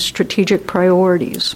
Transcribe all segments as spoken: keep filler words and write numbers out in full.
strategic priorities.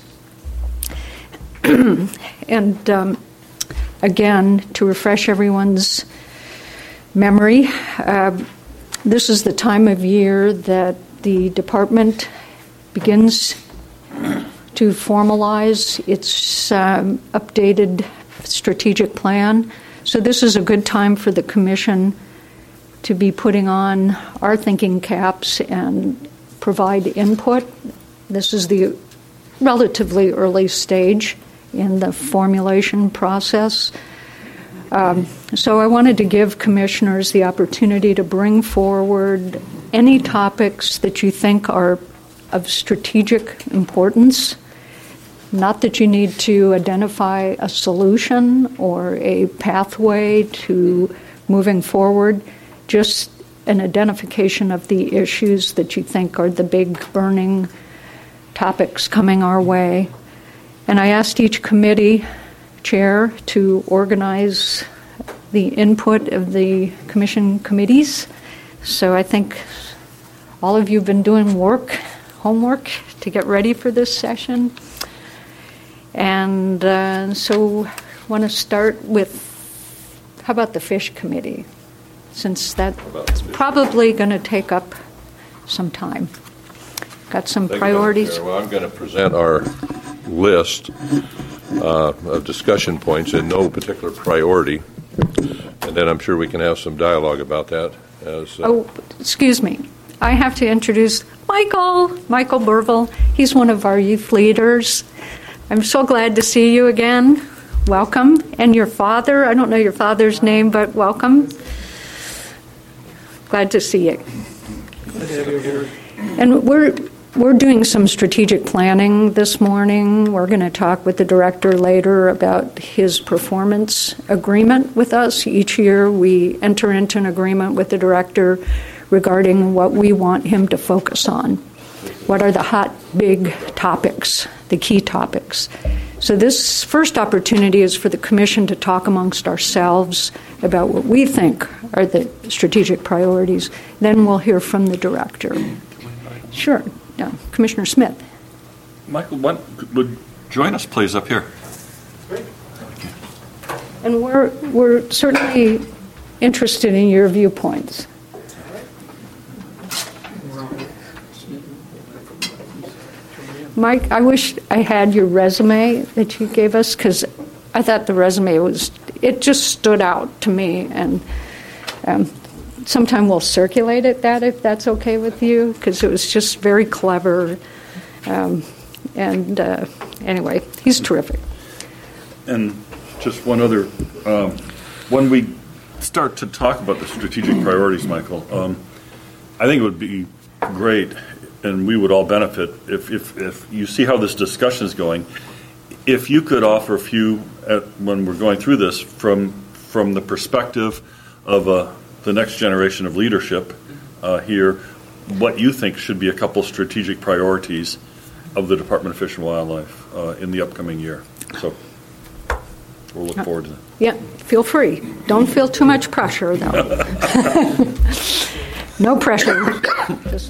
And um, again, to refresh everyone's memory, uh, this is the time of year that the department begins to formalize its um, updated strategic plan. So this is a good time for the Commission to be putting on our thinking caps and provide input. This is the relatively early stage in the formulation process. Um, so I wanted to give commissioners the opportunity to bring forward any topics that you think are of strategic importance. Not that you need to identify a solution or a pathway to moving forward, just an identification of the issues that you think are the big burning topics coming our way. And I asked each committee chair to organize the input of the commission committees. So I think all of you have been doing work, homework, to get ready for this session. And uh, so I want to start with, how about the fish committee? Since that's probably going to take up some time. Got some Thank priorities? You, well, I'm going to present our list uh, of discussion points in no particular priority, and then I'm sure we can have some dialogue about that. As, uh, oh, excuse me. I have to introduce Michael, Michael Burville. He's one of our youth leaders. I'm so glad to see you again. Welcome. And your father, I don't know your father's name, but welcome. Glad to see you. Glad to have you here. And we're we're doing some strategic planning this morning. We're going to talk with the director later about his performance agreement with us. Each year we enter into an agreement with the director regarding what we want him to focus on. What are the hot, big topics, the key topics? So this first opportunity is for the Commission to talk amongst ourselves about what we think are the strategic priorities. Then we'll hear from the director. Sure. No, Commissioner Smith. Michael, what would join us, please, up here? And we're we're certainly interested in your viewpoints. Mike, I wish I had your resume that you gave us, because I thought the resume was, it just stood out to me. And um, sometime we'll circulate it, that if that's okay with you, because it was just very clever. Um, and uh, anyway, he's terrific. And just one other, um, when we start to talk about the strategic priorities, Michael, um, I think it would be great, and we would all benefit if, if, if you see how this discussion is going, if you could offer a few, at, when we're going through this, from from the perspective of uh, the next generation of leadership uh, here, what you think should be a couple strategic priorities of the Department of Fish and Wildlife uh, in the upcoming year. So we'll look forward to that. Yeah, feel free. Don't feel too much pressure, though. No pressure. Just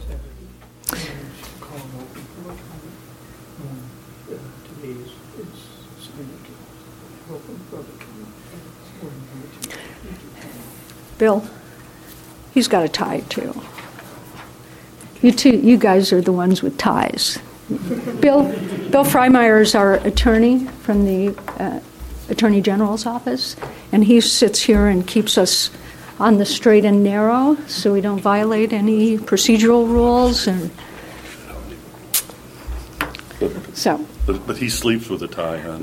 Bill, he's got a tie too. You two, you guys are the ones with ties. Bill, Bill Freimeyer is our attorney from the uh, Attorney General's office, and he sits here and keeps us on the straight and narrow, so we don't violate any procedural rules. And so, but, but he sleeps with a tie, huh?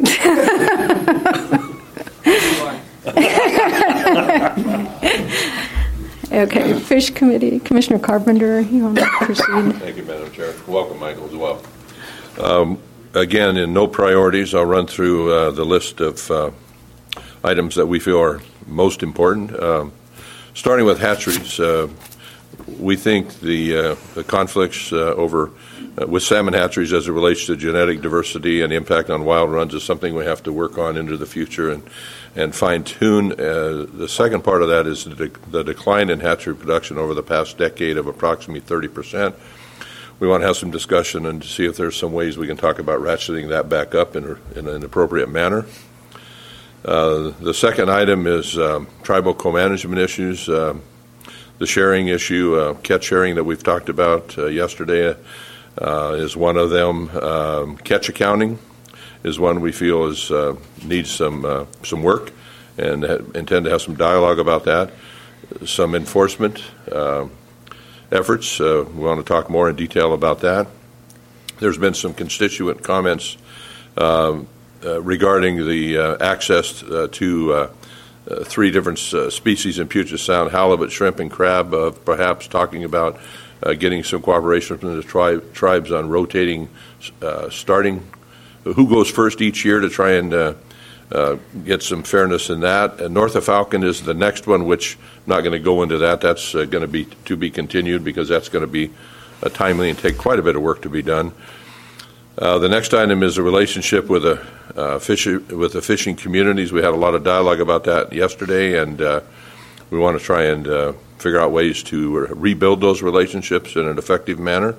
Okay, Fish Committee, Commissioner Carpenter, you want to proceed? Thank you, Madam Chair. Welcome, Michael, as well. Um, again, in no priorities, I'll run through uh, the list of uh, items that we feel are most important. Um, starting with hatcheries, uh, we think the, uh, the conflicts uh, over uh, with salmon hatcheries as it relates to genetic diversity and impact on wild runs is something we have to work on into the future and and fine-tune. Uh, the second part of that is the, de- the decline in hatchery production over the past decade of approximately thirty percent. we want to have some discussion and see if there's some ways we can talk about ratcheting that back up in, a, in an appropriate manner. Uh, the second item is um, tribal co-management issues. Uh, the sharing issue, uh, catch sharing that we've talked about uh, yesterday uh, is one of them. Um, catch accounting is one we feel is uh, needs some uh, some work, and ha- intend to have some dialogue about that. Some enforcement uh, efforts. Uh, we want to talk more in detail about that. There's been some constituent comments um, uh, regarding the uh, access uh, to uh, uh, three different uh, species in Puget Sound: halibut, shrimp, and crab. Uh, perhaps talking about uh, getting some cooperation from the tri- tribes on rotating, uh, starting. Who goes first each year to try and uh, uh, get some fairness in that. And North of Falcon is the next one, which I'm not going to go into that. That's uh, going to be to be continued because that's going to be uh, timely and take quite a bit of work to be done. Uh, the next item is a relationship with the uh, fish with the fishing communities. We had a lot of dialogue about that yesterday, and uh, we want to try and uh, figure out ways to rebuild those relationships in an effective manner.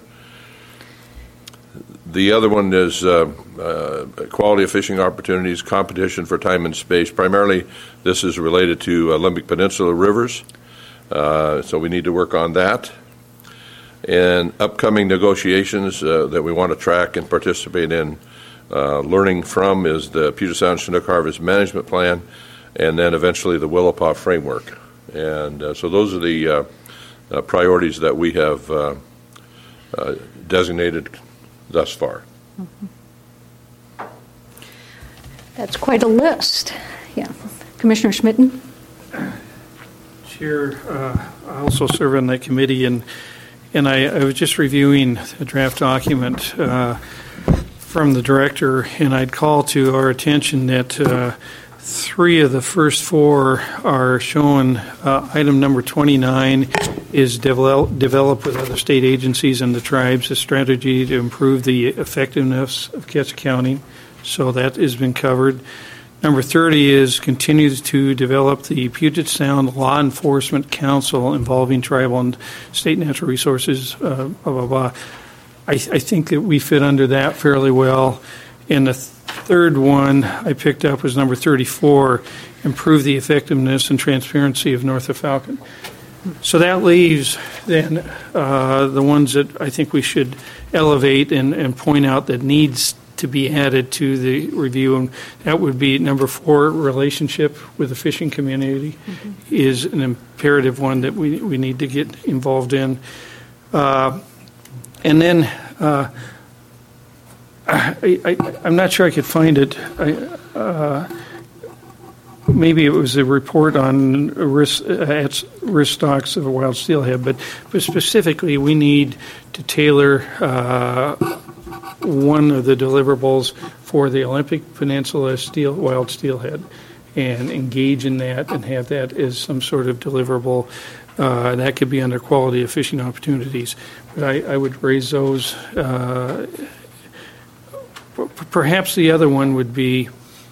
The other one is uh, uh, quality of fishing opportunities, competition for time and space. Primarily, this is related to Olympic Peninsula rivers, uh, so we need to work on that. And upcoming negotiations uh, that we want to track and participate in, uh, learning from, is the Puget Sound Chinook Harvest Management Plan, and then eventually the Willapa Framework. And uh, so those are the uh, uh, priorities that we have uh, uh, designated thus far. Mm-hmm. That's quite a list. Yeah. Commissioner Schmitten? Chair, uh, I also serve on that committee, and and I, I was just reviewing the draft document uh, from the director, and I'd call to our attention that uh, three of the first four are shown. Uh, item number twenty-nine is develop, develop with other state agencies and the tribes a strategy to improve the effectiveness of catch accounting. So that has been covered. Number thirty is continue to develop the Puget Sound Law Enforcement Council involving tribal and state natural resources, uh, blah, blah, blah. I, I think that we fit under that fairly well. And the third one I picked up was number thirty-four, improve the effectiveness and transparency of North of Falcon. So that leaves then uh, the ones that I think we should elevate and, and point out that needs to be added to the review, and that would be number four, relationship with the fishing community mm-hmm. is an imperative one that we, we need to get involved in. Uh, and then uh, I, I, I'm not sure I could find it. I, uh, maybe it was a report on risk, uh, risk stocks of a wild steelhead, but, but specifically we need to tailor uh, one of the deliverables for the Olympic Peninsula steel, wild steelhead and engage in that and have that as some sort of deliverable. Uh, that could be under quality of fishing opportunities. But I, I would raise those. Uh, perhaps the other one would be,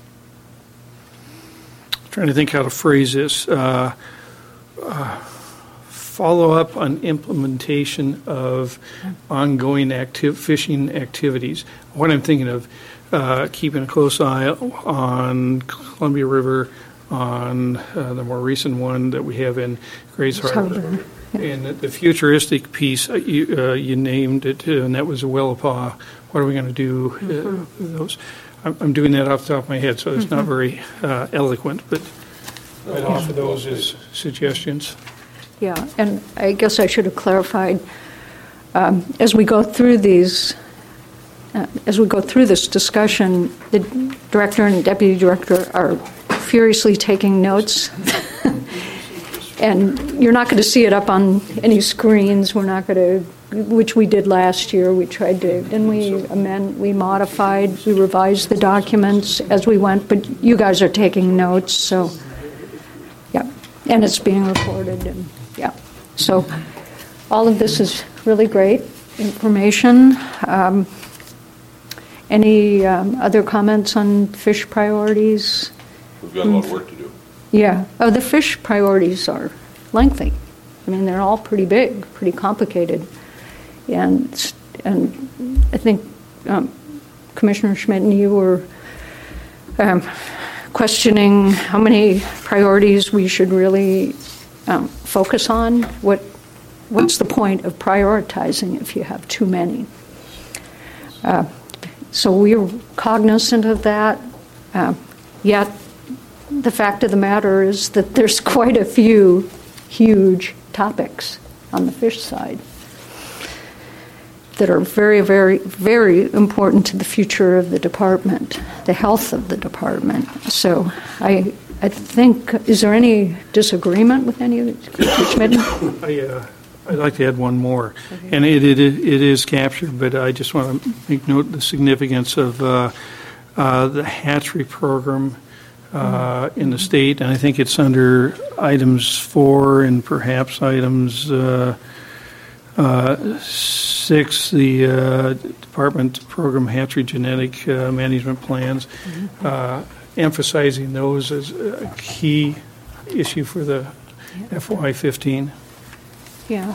I'm trying to think how to phrase this, uh, uh, follow up on implementation of ongoing active fishing activities. What I'm thinking of, uh, keeping a close eye on Columbia River, on uh, the more recent one that we have in Grays Harbor. Yeah. And the, the futuristic piece, uh, you, uh, you named it, uh, and that was a Willapa. What are we going to do uh, with those? I'm, I'm doing that off the top of my head, so it's mm-hmm. not very uh, eloquent, but I'd offer those as suggestions. Yeah, and I guess I should have clarified, um, as we go through these, uh, as we go through this discussion, the director and deputy director are furiously taking notes. And you're not going to see it up on any screens. We're not going to, which we did last year. We tried to, then we amend, we modified, we revised the documents as we went, but you guys are taking notes, so, yeah. And it's being recorded, and yeah. So all of this is really great information. Um, any um, other comments on fish priorities? We've got a lot of work to do. Yeah. Oh, the fish priorities are lengthy. I mean, they're all pretty big, pretty complicated. And and I think um, Commissioner Schmidt and you were um, questioning how many priorities we should really um, focus on. What What's the point of prioritizing if you have too many? Uh, so we're cognizant of that, uh, yet the fact of the matter is that there's quite a few huge topics on the fish side that are very, very, very important to the future of the department, the health of the department. So I I think, is there any disagreement with any of it, Commissioner Schmidt? I, uh, I'd like to add one more, okay. and it, it it is captured, but I just want to make note of the significance of uh, uh, the hatchery program uh, in the state, and I think it's under items four and perhaps items uh, uh, six, the uh, Department Program Hatchery Genetic uh, Management Plans, mm-hmm. uh, emphasizing those as a key issue for the yeah. F Y fifteen. Yeah.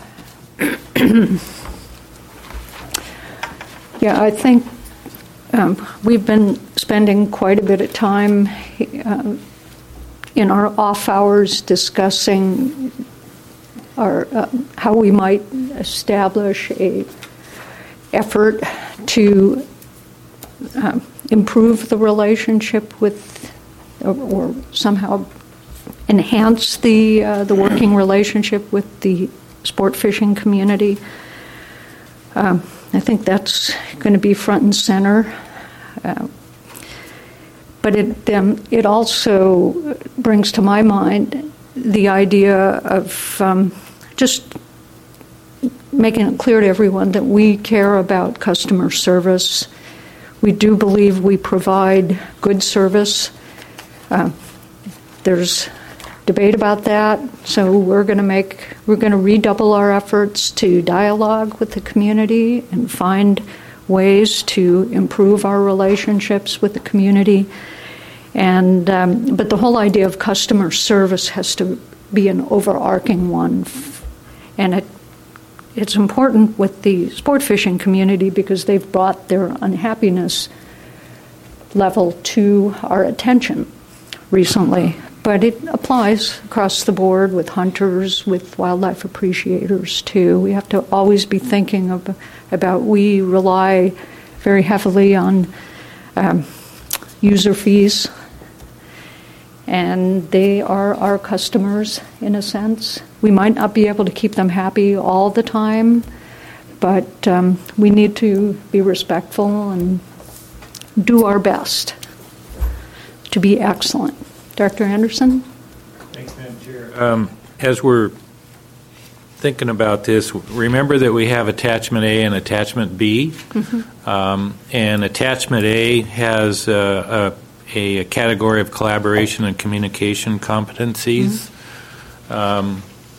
yeah, I think um, we've been spending quite a bit of time uh, in our off hours discussing our uh, how we might establish a effort to uh, improve the relationship with, or, or somehow enhance the uh, the working relationship with the sport fishing community. Um, I think that's going to be front and center. Uh, but it um, it also brings to my mind the idea of um, just making it clear to everyone that we care about customer service. We do believe we provide good service. Uh, there's debate about that, so we're going to make we're going to redouble our efforts to dialogue with the community and find ways to improve our relationships with the community. And um, but the whole idea of customer service has to be an overarching one, and it it's important with the sport fishing community because they've brought their unhappiness level to our attention recently. But it applies across the board with hunters, with wildlife appreciators, too. We have to always be thinking of, about, we rely very heavily on um, user fees, and they are our customers in a sense. We might not be able to keep them happy all the time, but um, we need to be respectful and do our best to be excellent. Doctor Anderson? Thanks, Madam Chair. Um, as we're thinking about this, remember that we have Attachment A and Attachment B. Mm-hmm. Um, and Attachment A has uh, a, a category of collaboration and communication competencies. Mm-hmm. Um,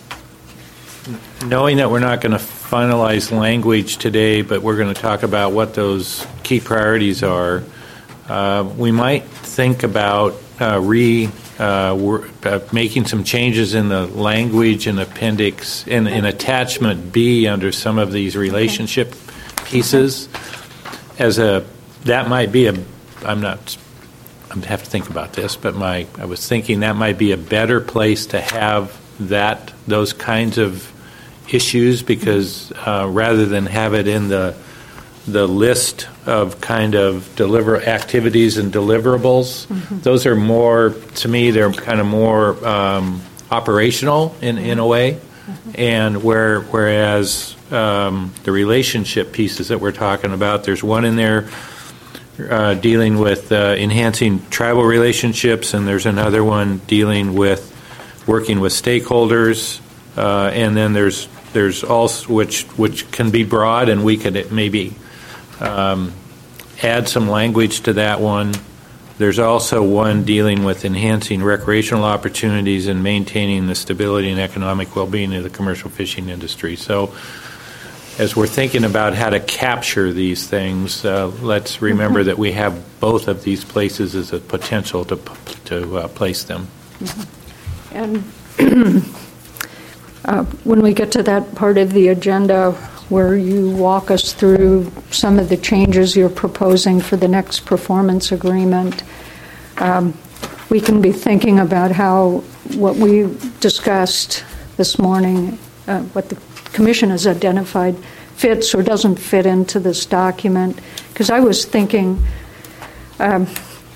knowing that we're not going to finalize language today, but we're going to talk about what those key priorities are, uh, we might think about Uh, re uh, we're, uh, making some changes in the language in appendix in, in attachment B under some of these relationship pieces. As a that might be a I'm not I have to think about this, but my I was thinking that might be a better place to have that those kinds of issues because uh, rather than have it in the the list of kind of deliver activities and deliverables. Mm-hmm. Those are more, to me, they're kind of more um, operational in, in a way. Mm-hmm. And where whereas um, the relationship pieces that we're talking about, there's one in there uh, dealing with uh, enhancing tribal relationships, and there's another one dealing with working with stakeholders, uh, and then there's there's also which which can be broad, and we could maybe Um, add some language to that one. There's also one dealing with enhancing recreational opportunities and maintaining the stability and economic well-being of the commercial fishing industry. So as we're thinking about how to capture these things, uh, let's remember mm-hmm. that we have both of these places as a potential to, to uh, place them. Mm-hmm. And uh, when we get to that part of the agenda where you walk us through some of the changes you're proposing for the next performance agreement. Um, we can be thinking about how what we discussed this morning, uh, what the Commission has identified, fits or doesn't fit into this document. Because I was thinking um,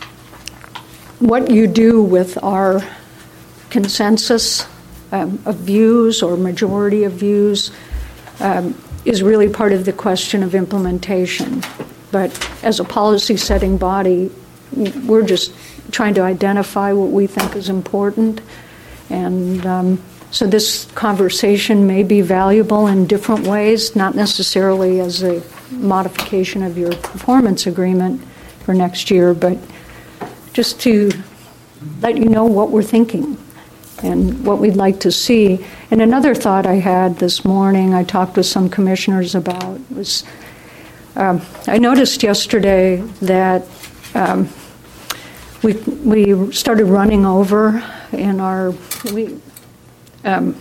what you do with our consensus um, of views or majority of views um, is really part of the question of implementation. But as a policy-setting body, we're just trying to identify what we think is important. And um, so this conversation may be valuable in different ways, not necessarily as a modification of your performance agreement for next year, but just to let you know what we're thinking and what we'd like to see. And another thought I had this morning, I talked with some commissioners about, was um, I noticed yesterday that um, we we started running over in our, we um,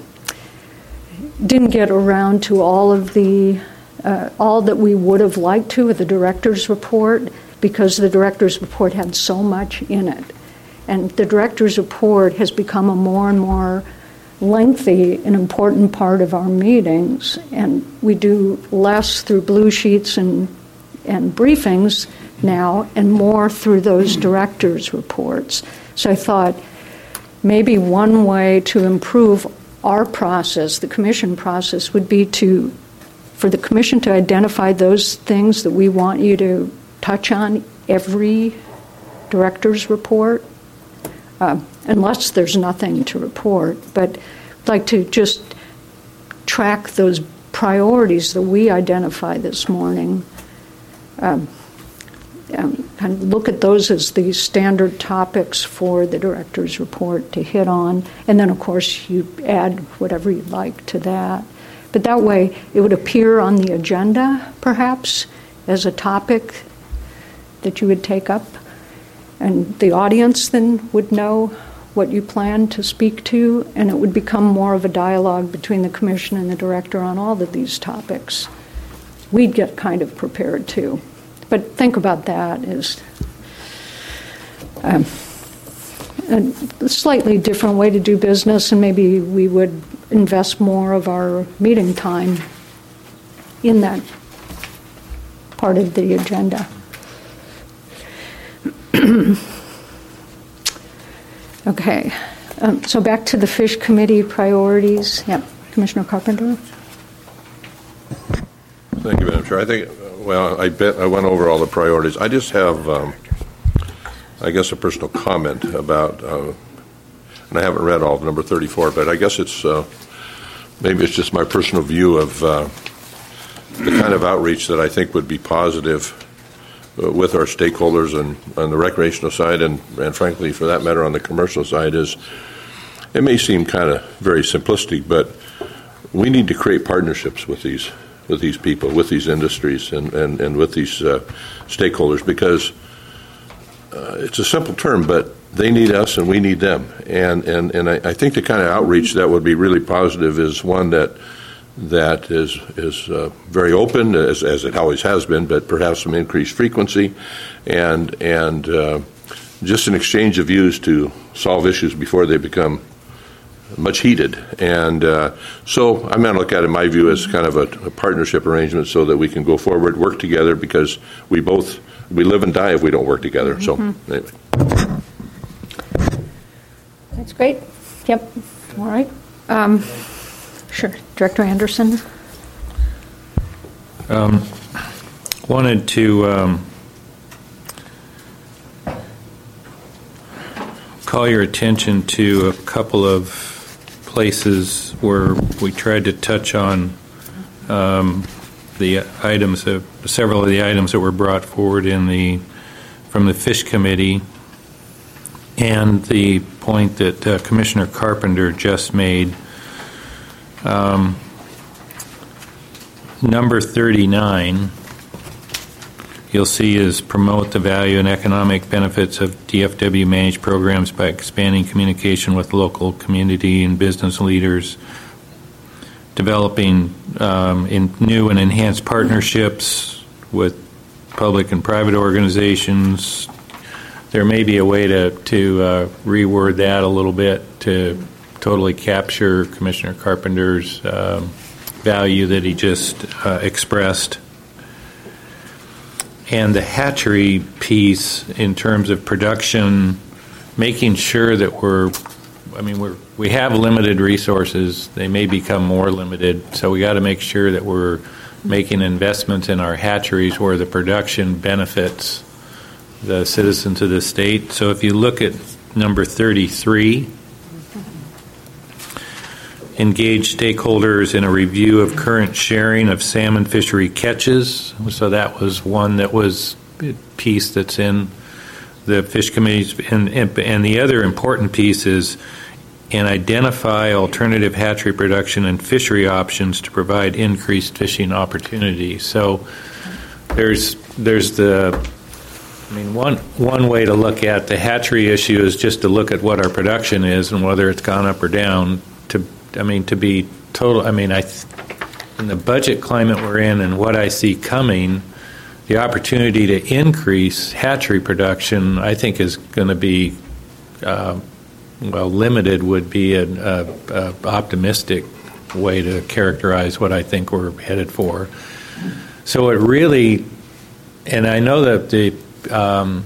didn't get around to all of the, uh, all that we would have liked to with the director's report, because the director's report had so much in it. And the director's report has become a more and more lengthy and important part of our meetings, and we do less through blue sheets and, and briefings now and more through those director's reports. So I thought maybe one way to improve our process, the commission process, would be to, for the commission to identify those things that we want you to touch on every director's report. Uh, unless there's nothing to report, but I'd like to just track those priorities that we identified this morning, um, um, and look at those as the standard topics for the director's report to hit on, and then of course you add whatever you'd like to that. But that way it would appear on the agenda, perhaps, as a topic that you would take up. And the audience then would know what you plan to speak to, and it would become more of a dialogue between the commission and the director on all of these topics. We'd get kind of prepared too. But think about that as um, a slightly different way to do business, and maybe we would invest more of our meeting time in that part of the agenda. Okay, um, so back to the Fish Committee priorities. Yeah, Commissioner Carpenter. Thank you, Madam Chair. I think, well, I bet I went over all the priorities. I just have, um, I guess, a personal comment about, uh, and I haven't read all of number thirty-four, but I guess it's, uh, maybe it's just my personal view of uh, the kind of outreach that I think would be positive with our stakeholders and on the recreational side, and, and frankly, for that matter, on the commercial side, is it may seem kind of very simplistic, but we need to create partnerships with these with these people, with these industries, and, and, and with these uh, stakeholders, because uh, it's a simple term, but they need us and we need them. And, and, and I, I think the kind of outreach that would be really positive is one that that is is uh, very open, as, as it always has been, but perhaps some increased frequency, and and uh, just an exchange of views to solve issues before they become much heated. And uh, so I'm going to look at it, in my view, as kind of a, a partnership arrangement so that we can go forward, work together, because we both, we live and die if we don't work together. Mm-hmm. So anyway. That's great. Yep. All right. Um, Sure. Director Anderson? Um, wanted to um, call your attention to a couple of places where we tried to touch on um, the items, of, several of the items that were brought forward in the from the Fish Committee, and the point that uh, Commissioner Carpenter just made. Um, number thirty-nine, you'll see, is promote the value and economic benefits of D F W managed programs by expanding communication with local community and business leaders developing um, in new and enhanced partnerships with public and private organizations. There may be a way to, to uh, reword that a little bit to totally capture Commissioner Carpenter's um, value that he just uh, expressed. And the hatchery piece in terms of production, making sure that we're, I mean, we're, we have limited resources. They may become more limited, so we got to make sure that we're making investments in our hatcheries where the production benefits the citizens of the state. So if you look at number thirty-three, engage stakeholders in a review of current sharing of salmon fishery catches. So that was one that was a piece that's in the fish committees. And, and, and the other important piece is and identify alternative hatchery production and fishery options to provide increased fishing opportunities. So there's there's the, I mean, one one way to look at the hatchery issue is just to look at what our production is and whether it's gone up or down. To I mean, to be total, I mean, I in the budget climate we're in and what I see coming, the opportunity to increase hatchery production, I think, is going to be uh, well, limited would be an a, a optimistic way to characterize what I think we're headed for. So it really, and I know that the um,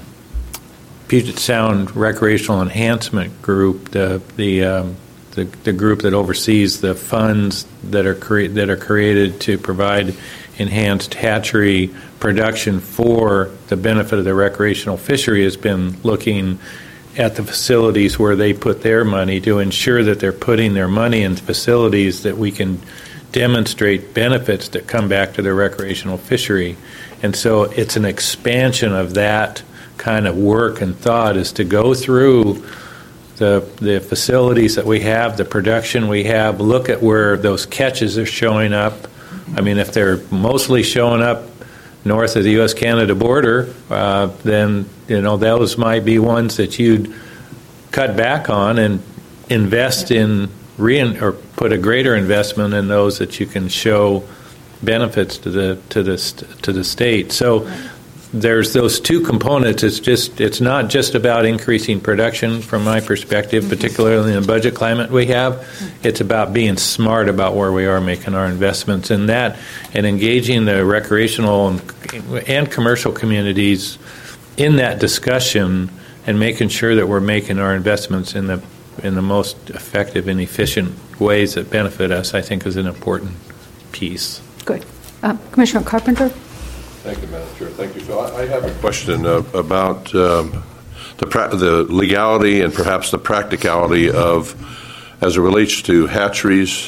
Puget Sound Recreational Enhancement Group, the the, um, the the group that oversees the funds that are cre- that are created to provide enhanced hatchery production for the benefit of the recreational fishery, has been looking at the facilities where they put their money to ensure that they're putting their money in facilities that we can demonstrate benefits that come back to the recreational fishery. And so it's an expansion of that kind of work and thought, is to go through the the facilities that we have, the production we have, look at where those catches are showing up. I mean, if they're mostly showing up north of the U S Canada border, uh, then, you know, those might be ones that you'd cut back on and invest in, re- or put a greater investment in those that you can show benefits to the to the to the state. So there's those two components. It's just it's not just about increasing production from my perspective, particularly in the budget climate we have. It's about being smart about where we are making our investments in that, and engaging the recreational and, and commercial communities in that discussion, and making sure that we're making our investments in the in the most effective and efficient ways that benefit us, I think, is an important piece. Good. Uh, Commissioner Carpenter? Thank you, Madam Chair. Thank you, Phil. I, I have a question uh, about um, the pra- the legality and perhaps the practicality of, as it relates to hatcheries,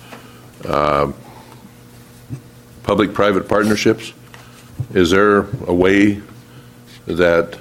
uh, public-private partnerships. Is there a way that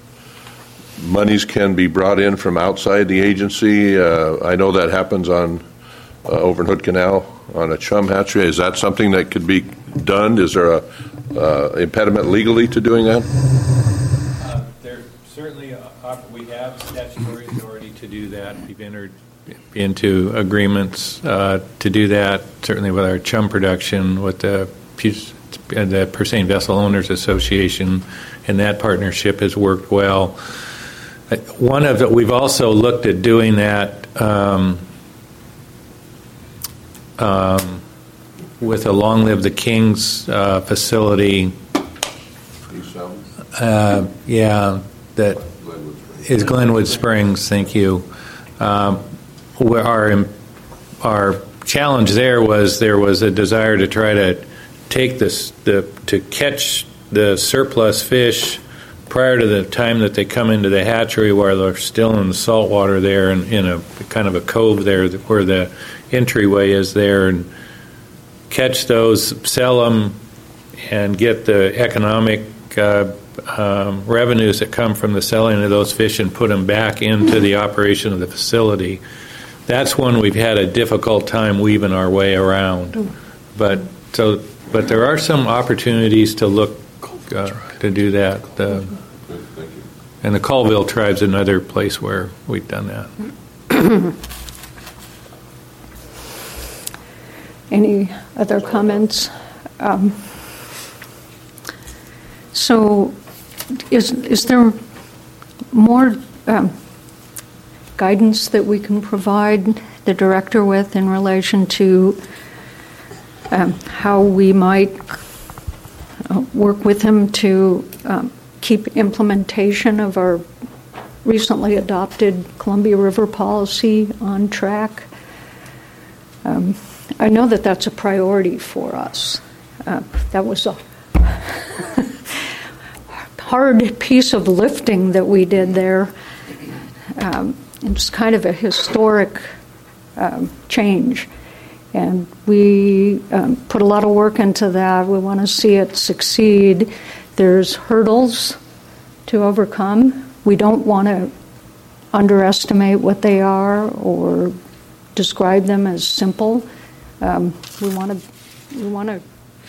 monies can be brought in from outside the agency? Uh, I know that happens on uh, over in Hood Canal on a chum hatchery. Is that something that could be done? Is there a uh, impediment legally to doing that? Uh, there certainly uh, we have statutory authority to do that. We've entered into agreements uh, to do that. Certainly with our chum production, with the the Purseine Vessel Owners Association, and that partnership has worked well. One of the, we've also looked at doing that um, um, with a Long Live the Kings uh, facility. Uh, yeah, that is Glenwood Springs. Thank you. Um, where our our challenge there was there was a desire to try to take this the to catch the surplus fish prior to the time that they come into the hatchery, while they're still in the salt water there, and in a kind of a cove there where the entryway is there, and catch those, sell them, and get the economic uh, um, revenues that come from the selling of those fish and put them back into the operation of the facility. That's one we've had a difficult time weaving our way around. But so, but there are some opportunities to look uh, to do that. Uh, and the Colville tribe's another place where we've done that. Any other comments? Um, so, is is there more um, guidance that we can provide the director with in relation to um, how we might uh, work with him to um, keep implementation of our recently adopted Columbia River policy on track? Um, I know that that's a priority for us. Uh, that was a hard piece of lifting that we did there. Um, it's kind of a historic um, change. And we um, put a lot of work into that. We want to see it succeed. There's hurdles to overcome. We don't want to underestimate what they are or describe them as simple. Um, we want to we want to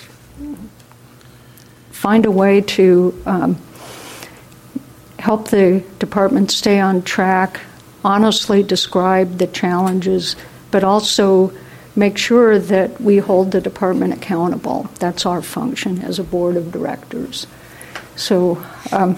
find a way to um, help the department stay on track, honestly describe the challenges, but also make sure that we hold the department accountable. That's our function as a board of directors. So um,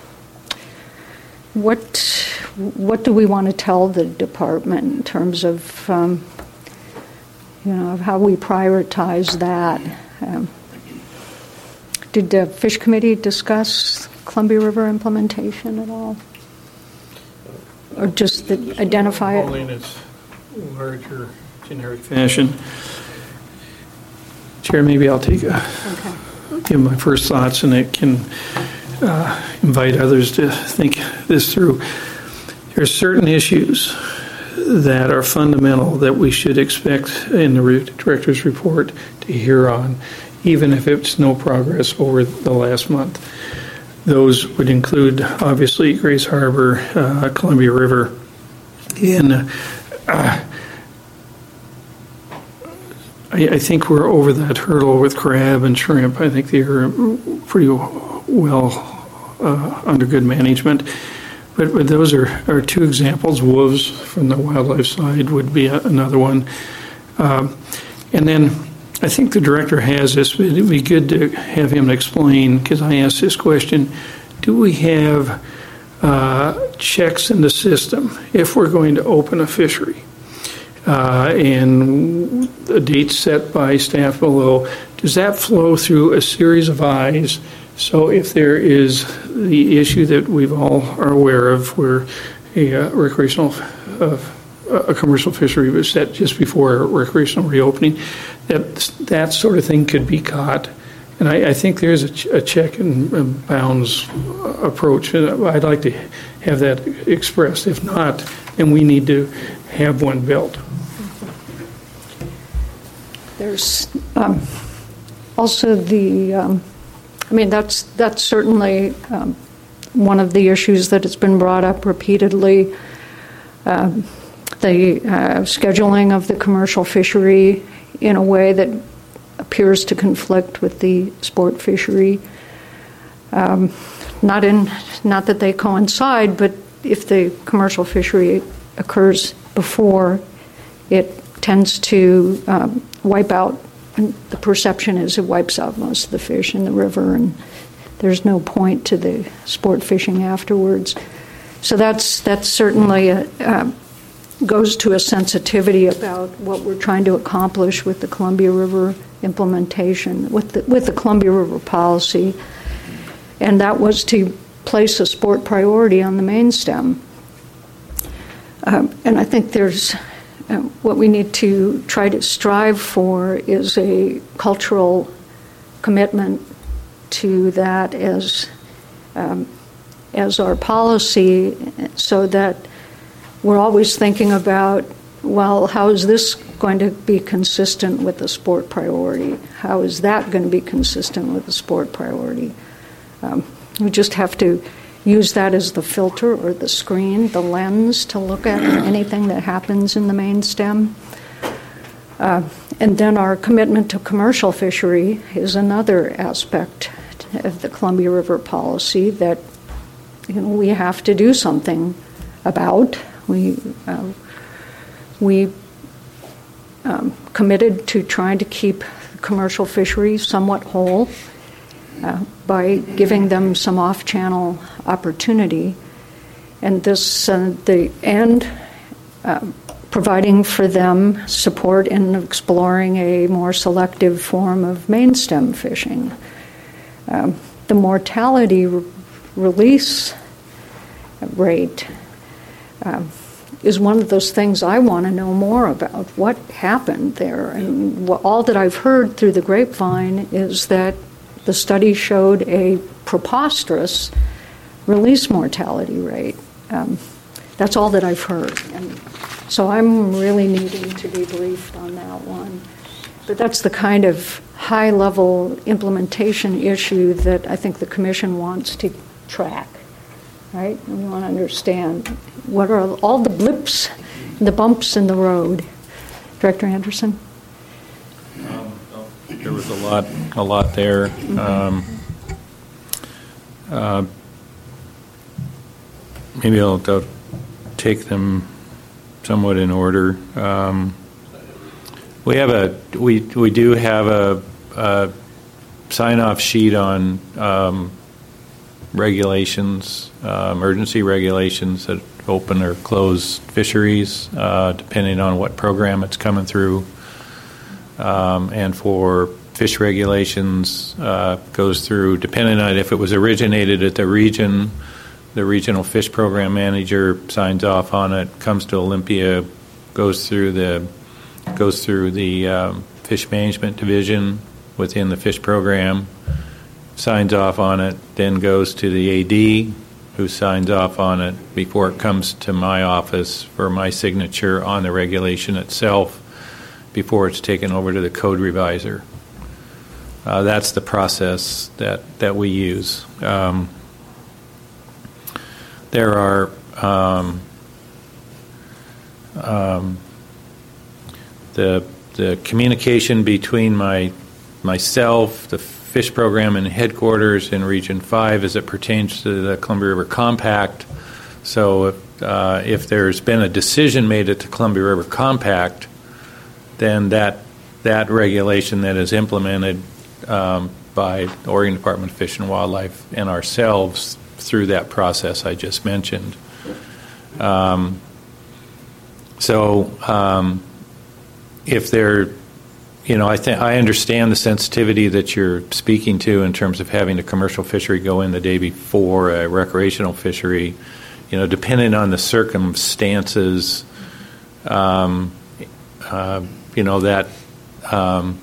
what what do we want to tell the department in terms of um, you know, of how we prioritize that? Um, did the Fish Committee discuss Columbia River implementation at all? Or just the, identify it? Only in its larger generic fashion. Chair, maybe I'll take a, okay. give my first thoughts, and it can uh, invite others to think this through. There are certain issues that are fundamental that we should expect in the re- director's report to hear on, even if it's no progress over the last month. Those would include, obviously, Grace Harbor, uh, Columbia River, and uh, I, I think we're over that hurdle with crab and shrimp. I think they're pretty well uh, under good management. But, but those are, are two examples. Wolves from the wildlife side would be a, another one. Um, and then I think the director has this, but it would be good to have him explain, because I asked this question, do we have uh, checks in the system if we're going to open a fishery? Uh, and a date set by staff below, does that flow through a series of eyes? So if there is the issue that we've all are aware of, where a uh, recreational, uh, a commercial fishery was set just before a recreational reopening, that that sort of thing could be caught. And I, I think there's a, ch- a check and bounds approach. And I'd like to have that expressed. If not, then we need to have one built. There's um, also the, um, I mean, that's that's certainly um, one of the issues that has been brought up repeatedly. Um, the uh, scheduling of the commercial fishery in a way that appears to conflict with the sport fishery. Um, not in, not that they coincide, but if the commercial fishery occurs before, it tends to um, wipe out. And the perception is it wipes out most of the fish in the river, and there's no point to the sport fishing afterwards. So that's that's certainly a, uh, goes to a sensitivity about what we're trying to accomplish with the Columbia River implementation, with the, with the Columbia River policy, and that was to place a sport priority on the main stem. Um, and I think there's uh, what we need to try to strive for is a cultural commitment to that as um, as our policy, so that we're always thinking about, well, how is this going to be consistent with the sport priority? How is that going to be consistent with the sport priority? Um, we just have to use that as the filter or the screen, the lens to look at anything that happens in the main stem. Uh, and then our commitment to commercial fishery is another aspect of the Columbia River policy that, you know, we have to do something about. We uh, we um, committed to trying to keep commercial fisheries somewhat whole uh, by giving them some off-channel opportunity, and this uh, the and uh, providing for them support in exploring a more selective form of mainstem fishing. Um, the mortality re- release rate um, is one of those things I want to know more about. What happened there? And what, all that I've heard through the grapevine is that the study showed a preposterous release mortality rate. Um, that's all that I've heard. And so I'm really needing to be briefed on that one. But that's the kind of high-level implementation issue that I think the Commission wants to track, right? And we want to understand what are all the blips, the bumps in the road. Director Anderson? Um, there was a lot, a lot there. Um, uh, maybe I'll, I'll take them somewhat in order. Um, we have a we we do have a, a sign-off sheet on um, regulations, uh, emergency regulations that open or close fisheries, uh, depending on what program it's coming through. Um, and for fish regulations, uh, goes through, depending on if it was originated at the region, the regional fish program manager signs off on it, comes to Olympia, goes through the goes through the um, fish management division within the fish program, signs off on it, then goes to the A D, who signs off on it before it comes to my office for my signature on the regulation itself before it's taken over to the code reviser. Uh, that's the process that, that we use. Um, there are um, um, the the communication between my myself, the fish program and headquarters in Region five as it pertains to the Columbia River Compact. So if, uh, if there's been a decision made at the Columbia River Compact, then that that regulation that is implemented um, by the Oregon Department of Fish and Wildlife and ourselves through that process I just mentioned. Um, so um, if there You know, I think I understand the sensitivity that you're speaking to in terms of having a commercial fishery go in the day before a recreational fishery. You know, depending on the circumstances, um, uh, you know that um,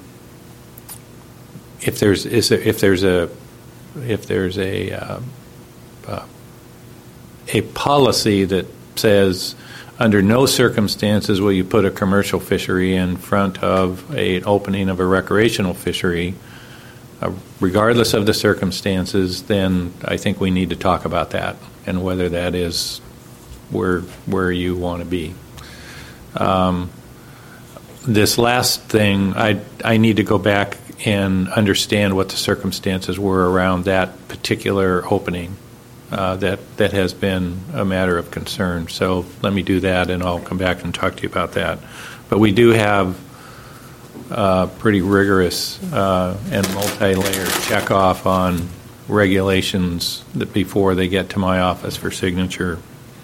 if there's is there, if there's a if there's a uh, uh, a policy that says, under no circumstances will you put a commercial fishery in front of an opening of a recreational fishery, uh, regardless of the circumstances, then I think we need to talk about that and whether that is where where you want to be. Um, this last thing, I I need to go back and understand what the circumstances were around that particular opening. Uh, that that has been a matter of concern. So let me do that, and I'll come back and talk to you about that. But we do have uh, pretty rigorous uh, and multi-layered checkoff on regulations that before they get to my office for signature.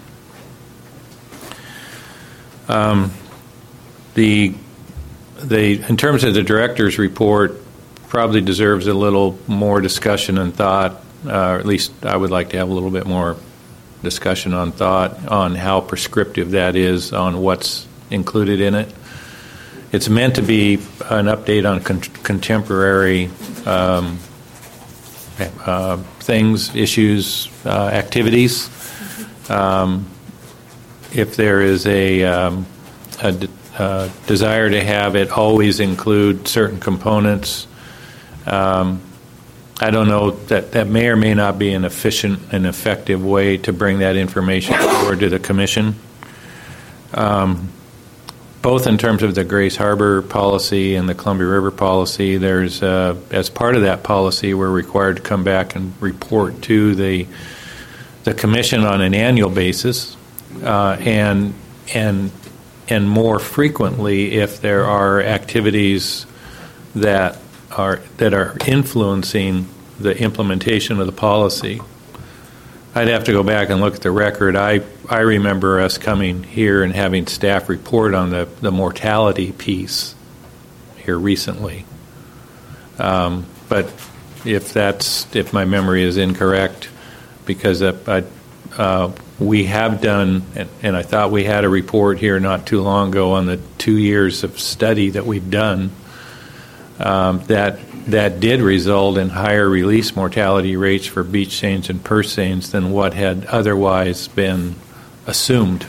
Um, the the in terms of the director's report, probably deserves a little more discussion and thought. Uh, or at least I would like to have a little bit more discussion on thought on how prescriptive that is on what's included in it. It's meant to be an update on con- contemporary um, uh, things, issues, uh, activities. Um, if there is a, um, a de- uh, desire to have it always include certain components, um, I don't know, that that may or may not be an efficient and effective way to bring that information forward to the Commission. Um, both in terms of the Grace Harbor policy and the Columbia River policy, there's, uh, as part of that policy, we're required to come back and report to the the Commission on an annual basis, uh, and and and more frequently if there are activities that are that are influencing the implementation of the policy. I'd have to go back and look at the record. I, I remember us coming here and having staff report on the, the mortality piece here recently. Um, but if that's if my memory is incorrect, because I, uh, we have done, and, and I thought we had a report here not too long ago on the two years of study that we've done, um, that that did result in higher release mortality rates for beach stains and purse stains than what had otherwise been assumed.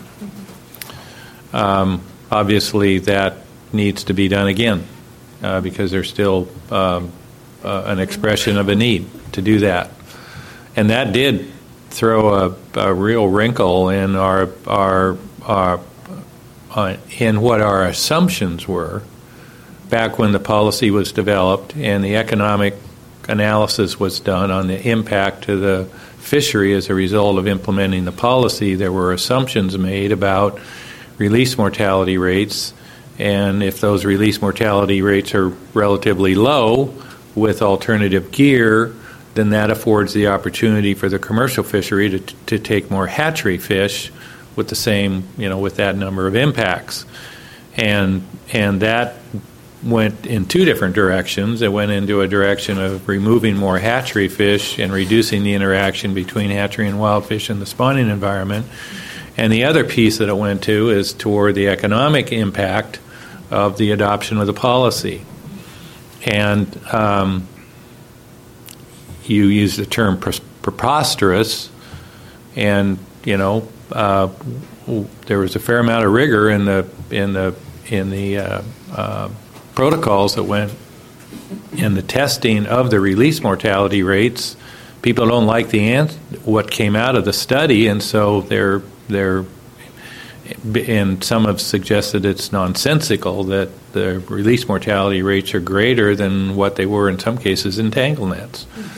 Um, obviously, that needs to be done again uh, because there's still um, uh, an expression of a need to do that. And that did throw a, a real wrinkle in our our, our uh, in what our assumptions were back when the policy was developed and the economic analysis was done on the impact to the fishery as a result of implementing the policy. There were assumptions made about release mortality rates, and if those release mortality rates are relatively low with alternative gear, then that affords the opportunity for the commercial fishery to, to take more hatchery fish with the same, you know, with that number of impacts. And and that went in two different directions. It went into a direction of removing more hatchery fish and reducing the interaction between hatchery and wild fish in the spawning environment. And the other piece that it went to is toward the economic impact of the adoption of the policy. And um, you use the term pre- preposterous, and you know uh, there was a fair amount of rigor in the in the in the uh, uh, protocols that went in the testing of the release mortality rates. People don't like the ans- what came out of the study, and so they're they're and some have suggested it's nonsensical that the release mortality rates are greater than what they were in some cases in tangle nets. Mm-hmm.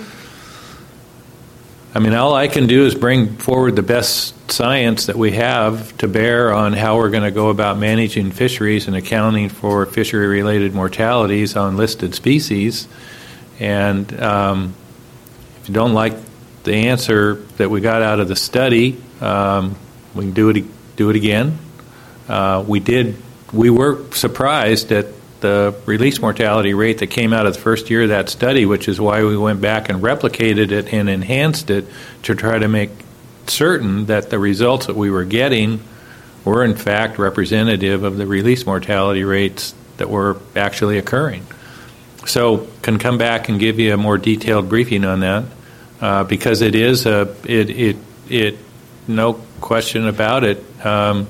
I mean, all I can do is bring forward the best science that we have to bear on how we're going to go about managing fisheries and accounting for fishery-related mortalities on listed species. And um, if you don't like the answer that we got out of the study, um, we can do it do it again. Uh, we did. We were surprised at the release mortality rate that came out of the first year of that study, which is why we went back and replicated it and enhanced it to try to make certain that the results that we were getting were in fact representative of the release mortality rates that were actually occurring. So can come back and give you a more detailed briefing on that uh, because it is a it it it no question about it um,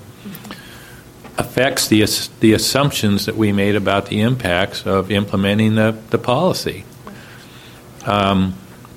affects the the assumptions that we made about the impacts of implementing the, the policy. Um,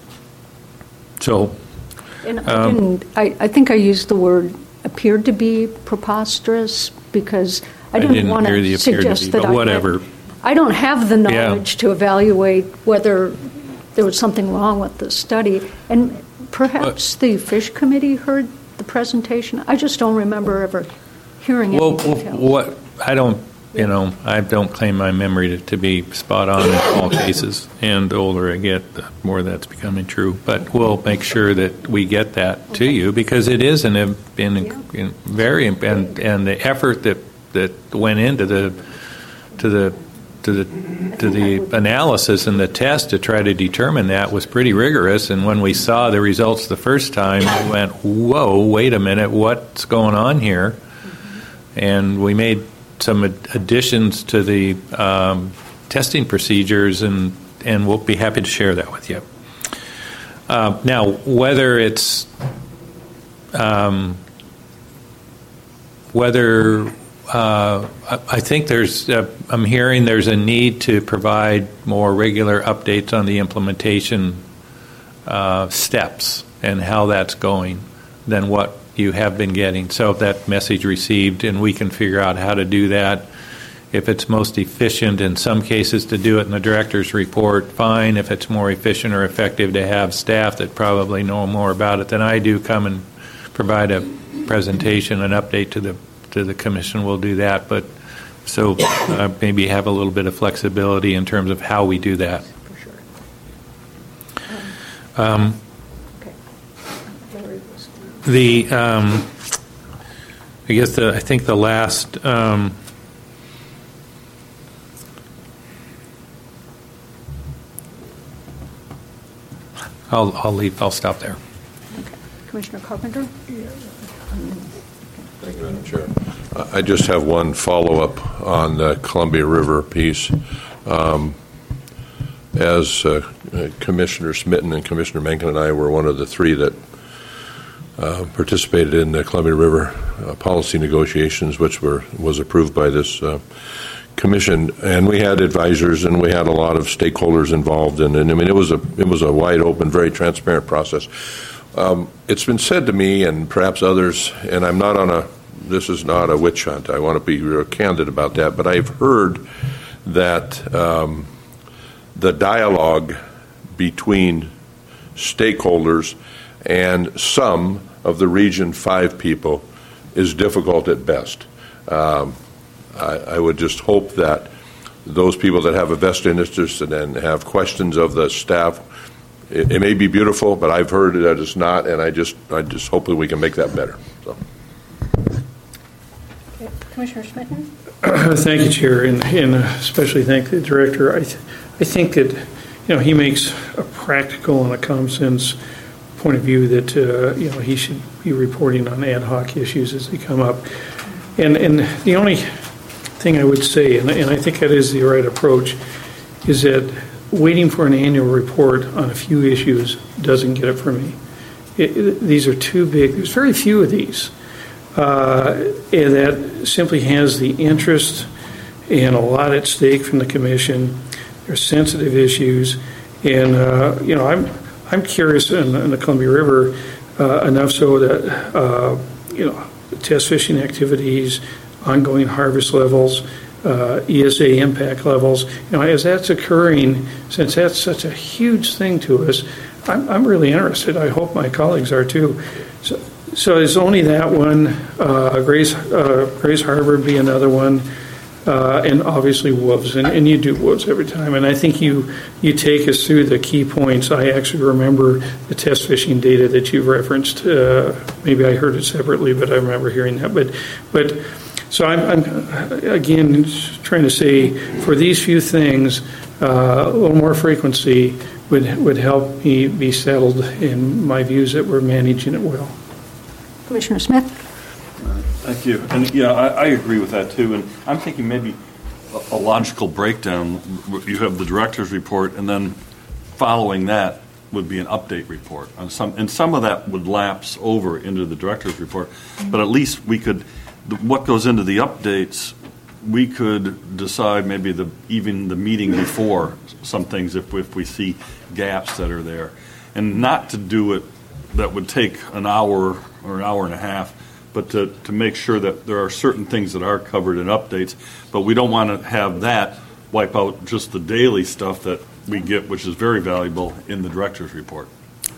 so, and I, um, didn't, I, I think I used the word appeared to be preposterous because I didn't, I didn't want hear to the appeared suggest to be, that but I whatever. Had, I don't have the knowledge Yeah. to evaluate whether there was something wrong with the study. And perhaps the Fish Committee heard the presentation. I just don't remember ever hearing it. Well, in detail. what I don't, you know, I don't claim my memory to, to be spot on in all cases. And the older I get, the more that's becoming true. But we'll make sure that we get that to you because it is an, an, an very and and the effort that, that went into the to the to the to the analysis and the test to try to determine that was pretty rigorous. And when we saw the results the first time, we went, "Whoa, wait a minute, what's going on here?" And we made some additions to the um, testing procedures, and, and we'll be happy to share that with you. Uh, now, whether it's um, whether uh, I think there's, uh, I'm hearing there's a need to provide more regular updates on the implementation uh, steps and how that's going than what you have been getting. So if that message received, and we can figure out how to do that. If it's most efficient in some cases to do it in the director's report, fine. If it's more efficient or effective to have staff that probably know more about it than I do come and provide a presentation, an update to the to the commission, we'll do that. But so uh, maybe have a little bit of flexibility in terms of how we do that. For sure. Um, Okay. the um, I guess the I think the last. Um, I'll I'll leave. I'll stop there. Okay. Commissioner Carpenter? Thank you, Madam Chair. I just have one follow-up on the Columbia River piece. Um, as uh, Commissioner Smitten and Commissioner Mencken and I were one of the three that uh, participated in the Columbia River uh, policy negotiations, which were was approved by this uh, commission, and we had advisors and we had a lot of stakeholders involved, and, and I mean it was a it was a wide open, very transparent process. Um, it's been said to me, and perhaps others, and I'm not on a this is not a witch hunt. I want to be real candid about that, but I've heard that um, the dialogue between stakeholders and some of the Region five people is difficult at best. Um, I, I would just hope that those people that have a vested interest and have questions of the staff, it, it may be beautiful, but I've heard that it's not, and I just I just hope that we can make that better. So. Okay. Commissioner Smitten? Thank you, Chair, and, and especially thank the Director. I, th- I think that, you know, he makes a practical and a common sense point of view that, uh, you know, he should be reporting on ad hoc issues as they come up. And, and the only thing I would say, and, and I think that is the right approach, is that waiting for an annual report on a few issues doesn't get it for me. It, it, these are too big. There's very few of these. Uh, and that simply has the interest and a lot at stake from the commission. There's sensitive issues, and uh, you know, I'm I'm curious in, in the Columbia River uh, enough so that uh, you know, test fishing activities, ongoing harvest levels, uh, E S A impact levels. You know, as that's occurring, since that's such a huge thing to us, I'm I'm really interested. I hope my colleagues are too. So. So it's only that one. Uh, Grace uh, Grace Harbor would be another one, uh, and obviously wolves. And, and you do wolves every time. And I think you you take us through the key points. I actually remember the test fishing data that you referenced. Uh, maybe I heard it separately, but I remember hearing that. But but so I'm, I'm again trying to say for these few things, uh, a little more frequency would would help me be settled in my views that we're managing it well. Commissioner Smith? Thank you. And yeah, I, I agree with that too. And I'm thinking maybe a, a logical breakdown. You have the director's report, and then following that would be an update report on some, and some of that would lapse over into the director's report. But at least we could, what goes into the updates, we could decide maybe the even the meeting before some things if if we see gaps that are there, and not to do it that would take an hour or an hour and a half, but to, to make sure that there are certain things that are covered in updates, but we don't want to have that wipe out just the daily stuff that we get, which is very valuable in the director's report.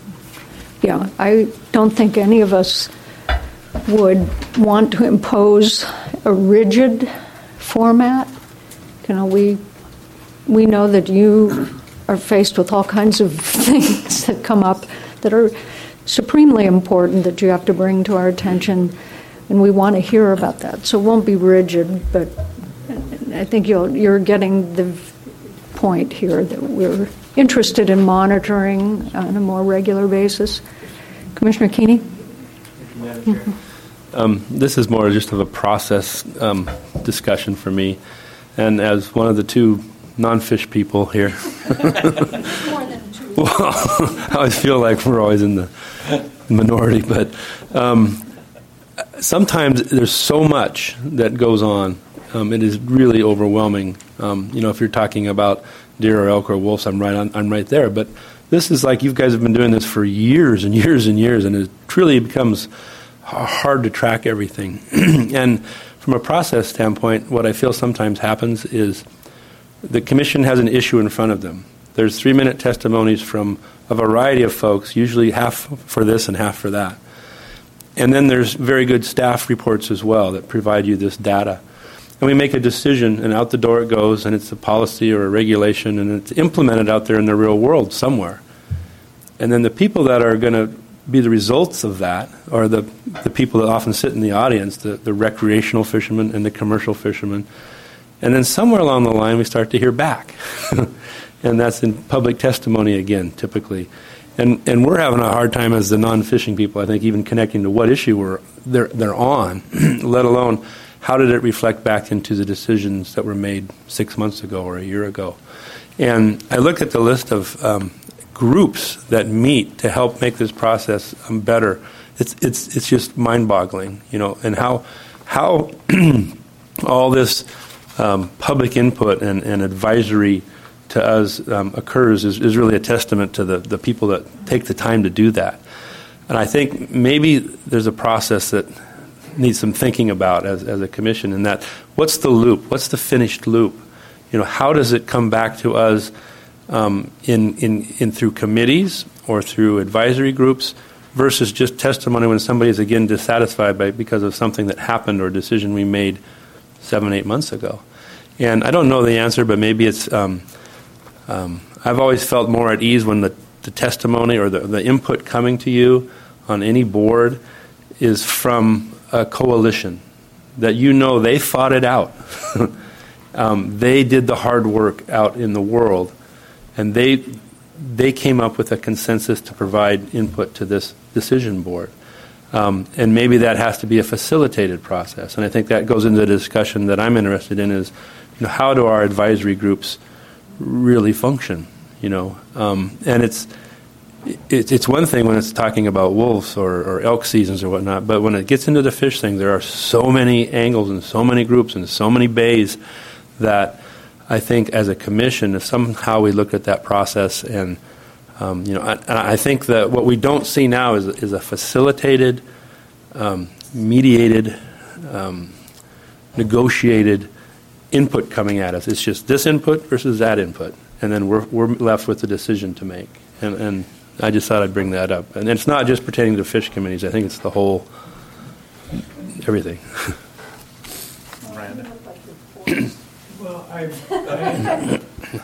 Yeah, I don't think any of us would want to impose a rigid format. You know, we we know that you are faced with all kinds of things that come up that are supremely important that you have to bring to our attention, and we want to hear about that. So it won't be rigid, but I think you'll, you're getting the point here that we're interested in monitoring on a more regular basis. Commissioner Keeney? Mm-hmm. Um, this is more just of a process um, discussion for me, and as one of the two non-fish people here. More than two. Well, I always feel like we're always in the minority, but um, sometimes there's so much that goes on. Um, it is really overwhelming. Um, you know, if you're talking about deer or elk or wolves, I'm right on, I'm right there. But this is like you guys have been doing this for years and years and years, and it truly becomes hard to track everything. And from a process standpoint, what I feel sometimes happens is the commission has an issue in front of them. There's three-minute testimonies from a variety of folks, usually half for this and half for that. and then there's very good staff reports as well that provide you this data. And we make a decision, and out the door it goes, and it's a policy or a regulation, and it's implemented out there in the real world somewhere. And then the people that are going to be the results of that are the, the people that often sit in the audience, the, the recreational fishermen and the commercial fishermen. And then somewhere along the line we start to hear back. And that's in public testimony again, typically. And and we're having a hard time as the non-fishing people, I think, even connecting to what issue we're they're, they're on, let alone how did it reflect back into the decisions that were made six months ago or a year ago. And I looked at the list of um, groups that meet to help make this process um, better. It's it's it's just mind-boggling, you know, and how how all this um, public input and, and advisory to us um, occurs is, is really a testament to the, the people that take the time to do that. And I think maybe there's a process that needs some thinking about as, as a commission, in that what's the loop? What's the finished loop? You know, how does it come back to us um, in, in, in through committees or through advisory groups versus just testimony when somebody is again dissatisfied by because of something that happened or a decision we made seven, eight months ago? And I don't know the answer, but maybe it's um, Um, I've always felt more at ease when the, the testimony or the, the input coming to you on any board is from a coalition, that you know they fought it out. um, they did the hard work out in the world, and they they came up with a consensus to provide input to this decision board. Um, and maybe that has to be a facilitated process. And I think that goes into the discussion that I'm interested in is, you know, how do our advisory groups really function, you know, um, and it's it, it's one thing when it's talking about wolves or, or elk seasons or whatnot, but when it gets into the fish thing, there are so many angles and so many groups and so many bays that I think as a commission, if somehow we look at that process and um, you know, I, I think that what we don't see now is is a facilitated, um, mediated, um, negotiated input coming at us. It's just this input versus that input, and then we're we're left with a decision to make. And, and I just thought I'd bring that up. And it's not just pertaining to fish committees. I think it's the whole everything. Well, I I,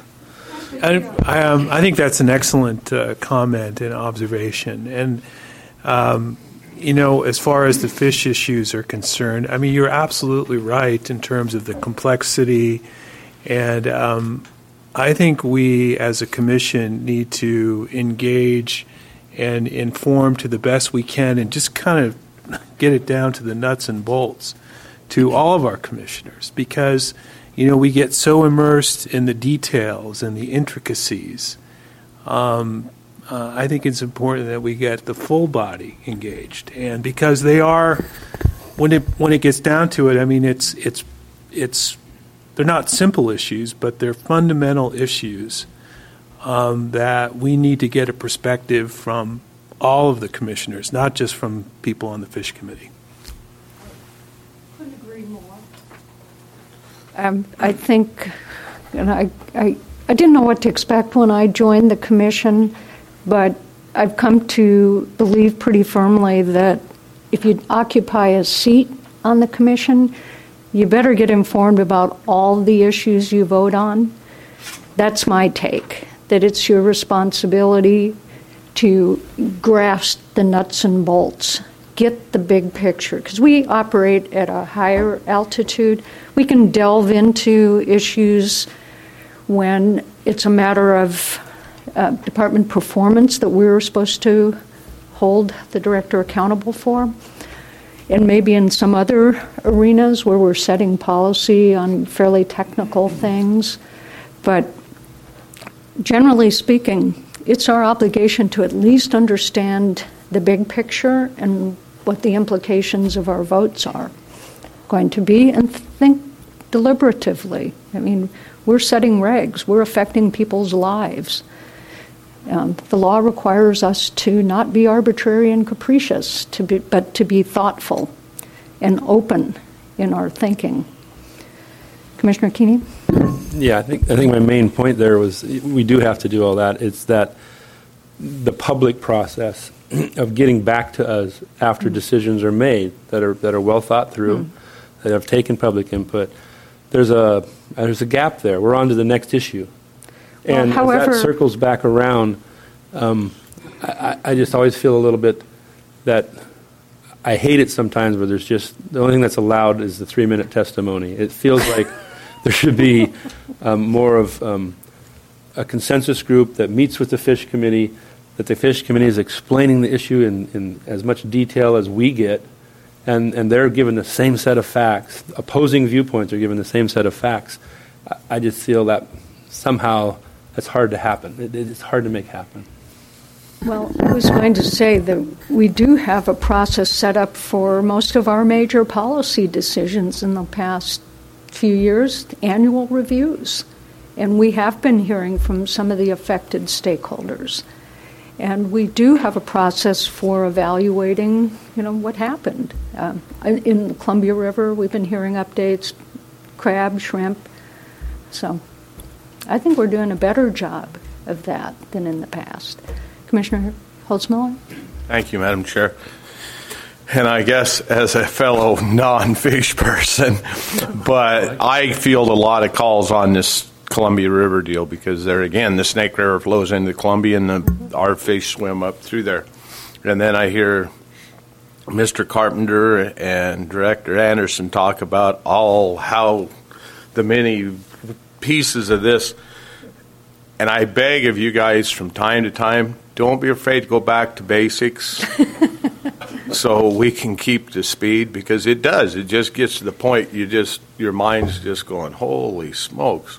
I, um, I think that's an excellent uh, comment and observation. And um, you know, as far as the fish issues are concerned, I mean, you're absolutely right in terms of the complexity. And um, I think we, as a commission, need to engage and inform to the best we can and just kind of get it down to the nuts and bolts to all of our commissioners. Because, you know, we get so immersed in the details and the intricacies. Um Uh, I think it's important that we get the full body engaged, and because they are, when it when it gets down to it, I mean, it's it's it's they're not simple issues, but they're fundamental issues um, that we need to get a perspective from all of the commissioners, not just from people on the Fish Committee. Couldn't agree more. Um, I think, and I, I I didn't know what to expect when I joined the commission. But I've come to believe pretty firmly that if you occupy a seat on the commission, you better get informed about all the issues you vote on. That's my take, that it's your responsibility to grasp the nuts and bolts, get the big picture. Because we operate at a higher altitude. We can delve into issues when it's a matter of Uh, department performance that we're supposed to hold the director accountable for, and maybe in some other arenas where we're setting policy on fairly technical things. But generally speaking, it's our obligation to at least understand the big picture and what the implications of our votes are going to be, and think deliberatively. I mean, we're setting regs, we're affecting people's lives. Um, the law requires us to not be arbitrary and capricious, to be, but to be thoughtful and open in our thinking. Commissioner Keeney? Yeah, I think I think my main point there was we do have to do all that. It's that the public process of getting back to us after Mm. decisions are made that are that are well thought through, Mm. that have taken public input. There's a there's a gap there. We're on to the next issue, Well, and however- as that circles back around, um, I, I just always feel a little bit that I hate it sometimes where there's just the only thing that's allowed is the three minute testimony. It feels like there should be um, more of um, a consensus group that meets with the Fish Committee, that the Fish Committee is explaining the issue in, in as much detail as we get, and, and they're given the same set of facts. Opposing viewpoints are given the same set of facts. I, I just feel that somehow that's hard to happen. It, it's hard to make happen. Well, I was going to say that we do have a process set up for most of our major policy decisions in the past few years, annual reviews. And we have been hearing from some of the affected stakeholders. And we do have a process for evaluating, you know, what happened. Um, in the Columbia River, we've been hearing updates, crab, shrimp. So I think we're doing a better job of that than in the past. Commissioner Holtzmiller? Thank you, Madam Chair. And I guess as a fellow non-fish person, but I field a lot of calls on this Columbia River deal because there again, the Snake River flows into the Columbia and the, our fish swim up through there. And then I hear Mister Carpenter and Director Anderson talk about all how the many pieces of this. And I beg of you guys from time to time, don't be afraid to go back to basics so we can keep the speed, because it does. It just gets to the point you just your mind's just going, holy smokes.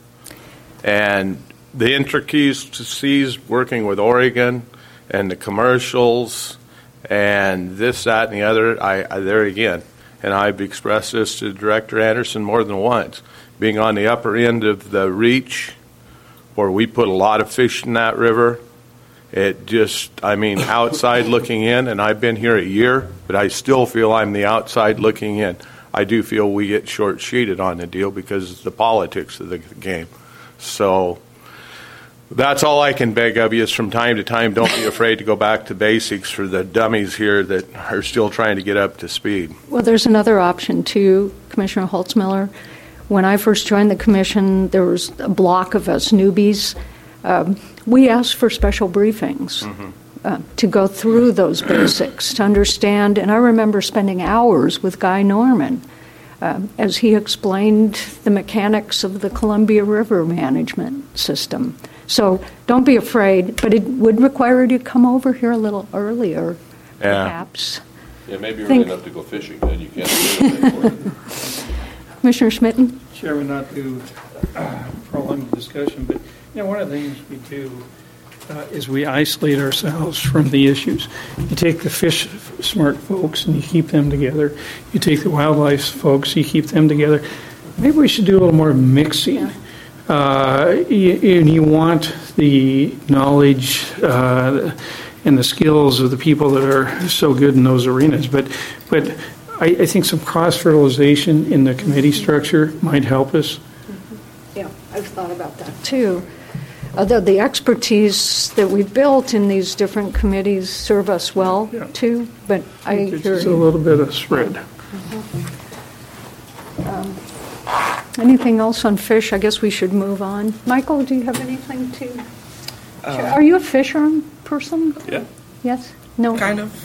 And the intricacies working with Oregon and the commercials and this, that, and the other, I, I there again, and I've expressed this to Director Anderson more than once, being on the upper end of the reach where we put a lot of fish in that river. It just, I mean, outside looking in, and I've been here a year, but I still feel I'm the outside looking in. I do feel we get short-sheeted on the deal because it's the politics of the game. So that's all I can beg of you is from time to time, don't be afraid to go back to basics for the dummies here that are still trying to get up to speed. Well, there's another option, too, Commissioner Holtzmiller. When I first joined the commission, there was a block of us newbies. Um, we asked for special briefings mm-hmm. uh, to go through those basics, to understand. And I remember spending hours with Guy Norman uh, as he explained the mechanics of the Columbia River management system. So don't be afraid, but it would require you to come over here a little earlier, yeah. perhaps. Yeah, maybe early Think- enough to go fishing, then you can't do it. Commissioner Schmitten? Chairman, not to uh, prolong the discussion, but you know, one of the things we do uh, is we isolate ourselves from the issues. You take the fish smart folks and you keep them together. You take the wildlife folks, you keep them together. Maybe we should do a little more mixing. Uh, you, and you want the knowledge uh, and the skills of the people that are so good in those arenas, but but. I, I think some cross-fertilization in the committee structure might help us. Yeah, I've thought about that too. Although the expertise that we've built in these different committees serve us well Yeah. too, but I It's hear just a you. little bit of spread. Um, anything else on fish? I guess we should move on. Michael, do you have anything to share? Are you a fisher person? Yeah. Yes? No? Kind of.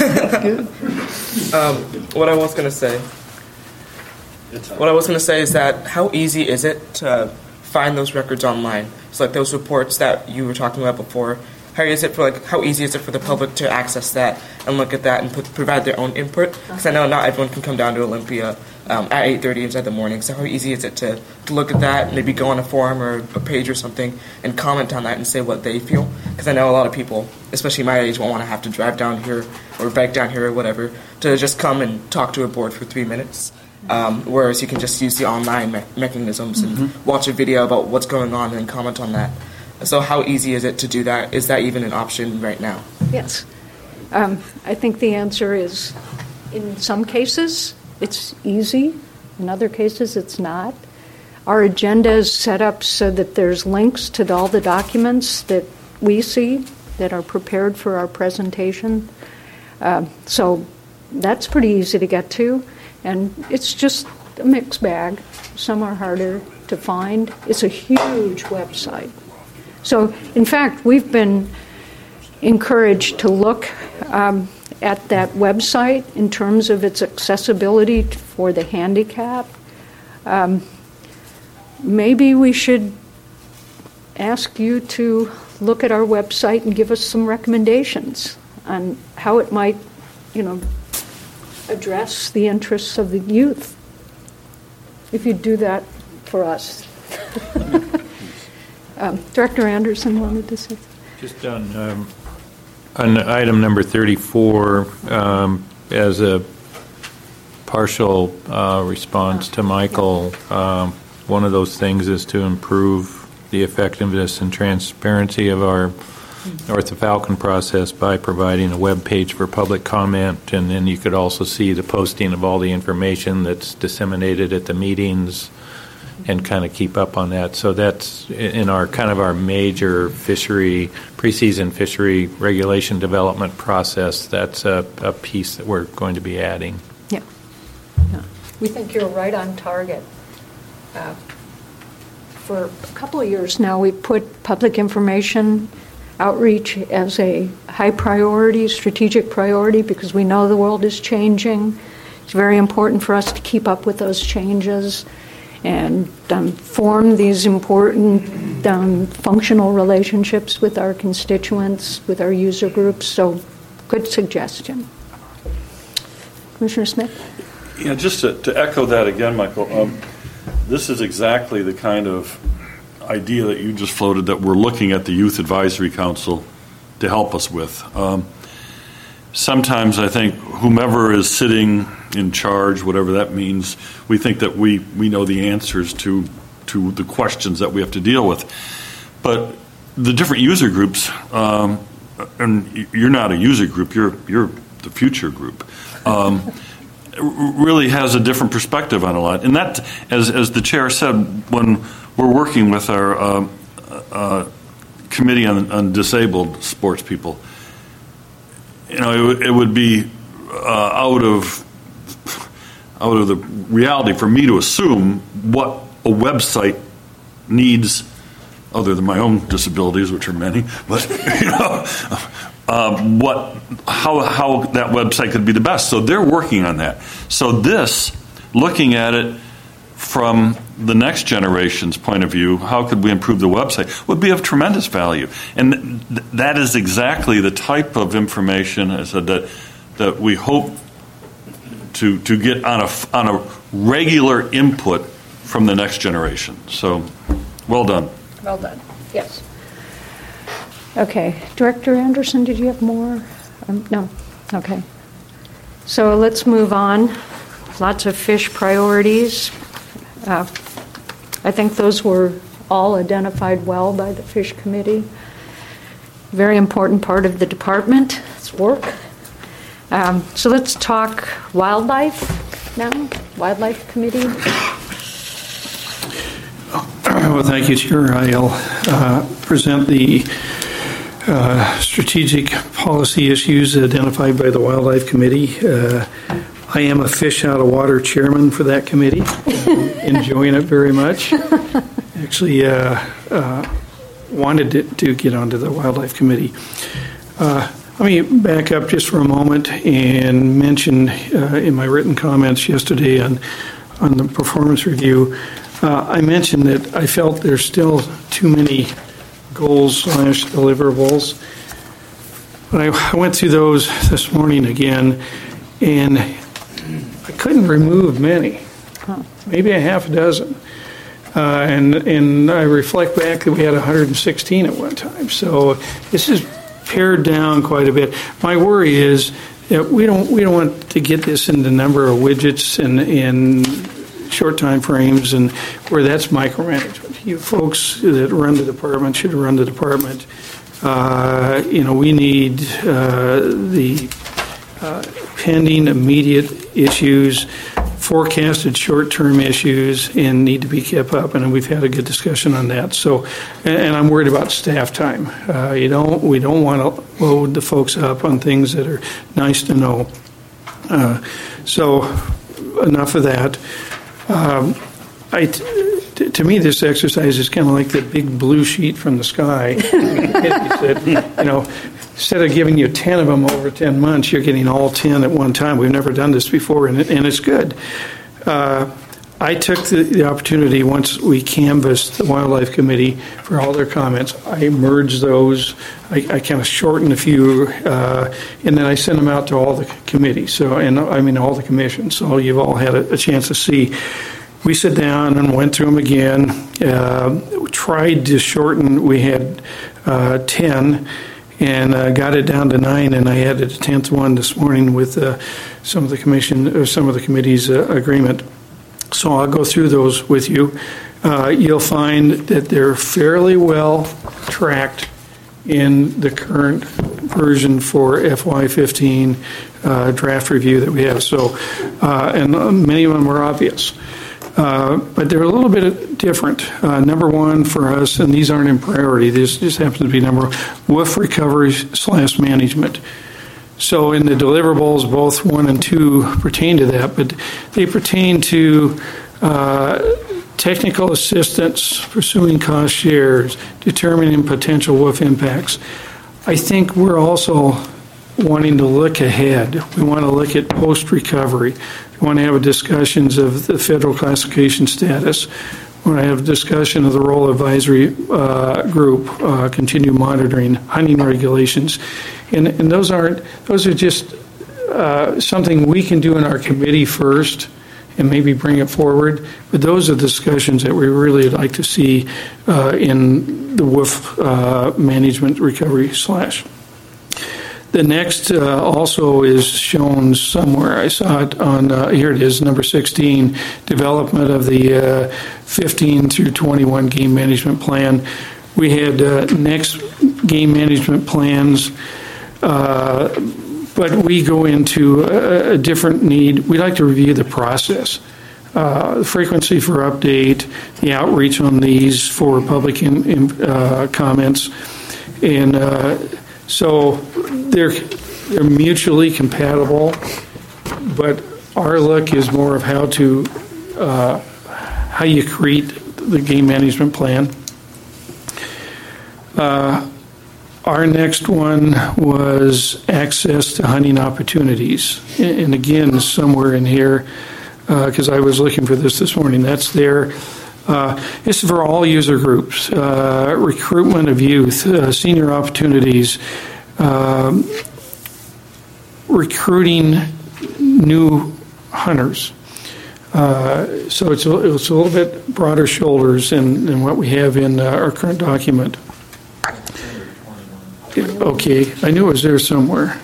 um, what I was going to say, what I was going to say is that how easy is it to find those records online? So like those reports that you were talking about before, how is it for like how easy is it for the public to access that and look at that and put, provide their own input? Because I know not everyone can come down to Olympia um, at eight thirty inside the morning. So how easy is it to, to look at that, maybe go on a forum or a page or something and comment on that and say what they feel? Because I know a lot of people, especially my age, won't want to have to drive down here or bike down here or whatever to just come and talk to a board for three minutes. Um, whereas you can just use the online me- mechanisms and mm-hmm. watch a video about what's going on and comment on that. So how easy is it to do that? Is that even an option right now? Yes. Um, I think the answer is in some cases it's easy. In other cases it's not. Our agenda is set up so that there's links to all the documents that we see that are prepared for our presentation. Uh, so that's pretty easy to get to, and it's just a mixed bag. Some are harder to find. It's a huge website. So, in fact, we've been encouraged to look um, at that website in terms of its accessibility for the handicapped. Um, maybe we should ask you to look at our website and give us some recommendations on how it might, you know, address the interests of the youth. If you'd do that for us. um, Director Anderson wanted to say. Just on, um, on item number thirty-four, um, as a partial uh, response to Michael, um, one of those things is to improve the effectiveness and transparency of our North of Falcon process by providing a web page for public comment, and then you could also see the posting of all the information that's disseminated at the meetings and kind of keep up on that. So that's in our kind of our major fishery, preseason fishery regulation development process. That's a, a piece that we're going to be adding. Yeah. yeah. We think you're right on target. Uh, for a couple of years now, we've put public information outreach as a high priority, strategic priority, because we know the world is changing. It's very important for us to keep up with those changes and um, form these important um, functional relationships with our constituents, with our user groups. So, good suggestion. Commissioner Smith? Yeah, just to, to echo that again, Michael, um, this is exactly the kind of idea that you just floated that we're looking at the Youth Advisory Council to help us with. Um, sometimes I think whomever is sitting in charge, whatever that means, we think that we, we know the answers to to the questions that we have to deal with. But the different user groups, um, and you're not a user group, you're you're the future group, um, really has a different perspective on a lot. And that, as as the chair said, when we're working with our uh, uh, committee on, on disabled sports people, you know, it, w- it would be uh, out of out of the reality for me to assume what a website needs, other than my own disabilities, which are many. But you know, um, what how how that website could be the best. So they're working on that. So this, looking at it from the next generation's point of view, how could we improve the website, would be of tremendous value. And th- that is exactly the type of information, I said, that that we hope to to get on a on a regular input from the next generation. So, well done. Well done. Yes. Okay, Director Anderson, did you have more? Um, no. Okay. So let's move on. Lots of fish priorities. Uh, I think those were all identified well by the Fish Committee. Very important part of the department's work. Um, so let's talk wildlife now. Wildlife Committee. Well, thank you, Chair. I'll uh, present the uh, strategic policy issues identified by the Wildlife Committee. Uh, I am a fish out of water chairman for that committee, enjoying it very much. Actually, uh, uh, wanted to, to get onto the Wildlife Committee. Uh, let me back up just for a moment and mention uh, in my written comments yesterday on, on the performance review, uh, I mentioned that I felt there's still too many goals slash deliverables. But I, I went through those this morning again, and I couldn't remove many, maybe a half a dozen. Uh, and and I reflect back that we had one hundred sixteen at one time. So this is pared down quite a bit. My worry is that we don't we don't want to get this in the number of widgets and in short time frames and where that's micromanagement. You folks that run the department should run the department. Uh, you know, we need uh, the uh, pending immediate issues forecasted short-term issues and need to be kept up, and we've had a good discussion on that. So, and, and I'm worried about staff time. Uh, you don't, we don't want to load the folks up on things that are nice to know. Uh, so, enough of that. Um, I, t- to me, this exercise is kind of like the big blue sheet from the sky. That, you know, instead of giving you ten of them over ten months, you're getting all ten at one time. We've never done this before, and, it, and it's good. Uh, I took the, the opportunity once we canvassed the Wildlife Committee for all their comments. I merged those. I, I kind of shortened a few, uh, and then I sent them out to all the committees. So, and I mean all the commissions. So you've all had a, a chance to see. We sat down and went through them again. Uh, tried to shorten. We had uh, ten. And uh, got it down to nine, and I added a tenth one this morning with uh, some of the commission or some of the committee's uh, agreement. So I'll go through those with you. Uh, you'll find that they're fairly well tracked in the current version for F Y fifteen uh, draft review that we have. So, uh, and many of them are obvious. Uh, but they're a little bit different. Uh, number one for us, and these aren't in priority, this just happens to be number one, W F recovery slash management. So in the deliverables, both one and two pertain to that, but they pertain to uh, technical assistance, pursuing cost shares, determining potential W F impacts. I think we're also wanting to look ahead. We want to look at post-recovery. We want to have discussions of the federal classification status. We want to have a discussion of the role of advisory uh, group, uh, continued monitoring, hunting regulations. And, and those aren't, those are just uh, something we can do in our committee first and maybe bring it forward. But those are the discussions that we really would like to see uh, in the W F uh, management recovery slash. The next uh, also is shown somewhere. I saw it on, uh, here it is, number sixteen, development of the uh, fifteen through twenty-one game management plan. We had uh, next game management plans, uh, but we go into a, a different need. We like to review the process. Uh, the frequency for update, the outreach on these for public in, in, uh, comments, and uh, so they're they're mutually compatible, but our look is more of how to uh, how you create the game management plan. Uh, our next one was access to hunting opportunities, and again somewhere in here because uh, I was looking for this this morning. That's there. Uh, this is for all user groups, uh, recruitment of youth, uh, senior opportunities, um, recruiting new hunters. Uh, so it's a, it's a little bit broader shoulders than, than what we have in uh, our current document. Okay, I knew it was there somewhere.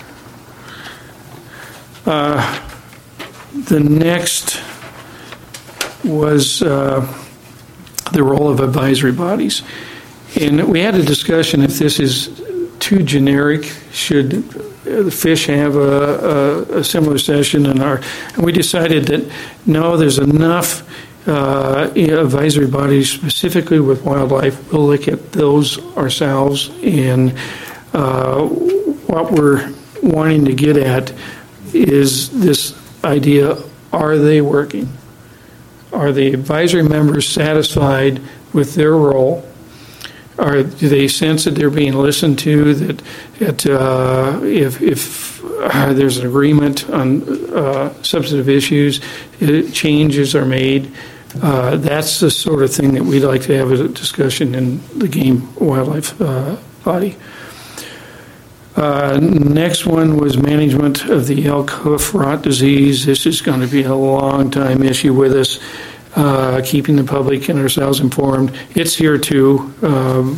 Uh, the next was... Uh, the role of advisory bodies. And we had a discussion if this is too generic, should the fish have a, a, a similar session in our, and we decided that no, there's enough uh, advisory bodies specifically with wildlife. We'll look at those ourselves, and uh, what we're wanting to get at is this idea, are they working? Are the advisory members satisfied with their role? Are, do they sense that they're being listened to, that, that uh, if, if uh, there's an agreement on uh, substantive issues, it, changes are made? Uh, that's the sort of thing that we'd like to have a discussion in the game wildlife uh, body. Uh, next one was management of the elk hoof rot disease. This is going to be a long time issue with us, uh, keeping the public and ourselves informed. It's here too. Um,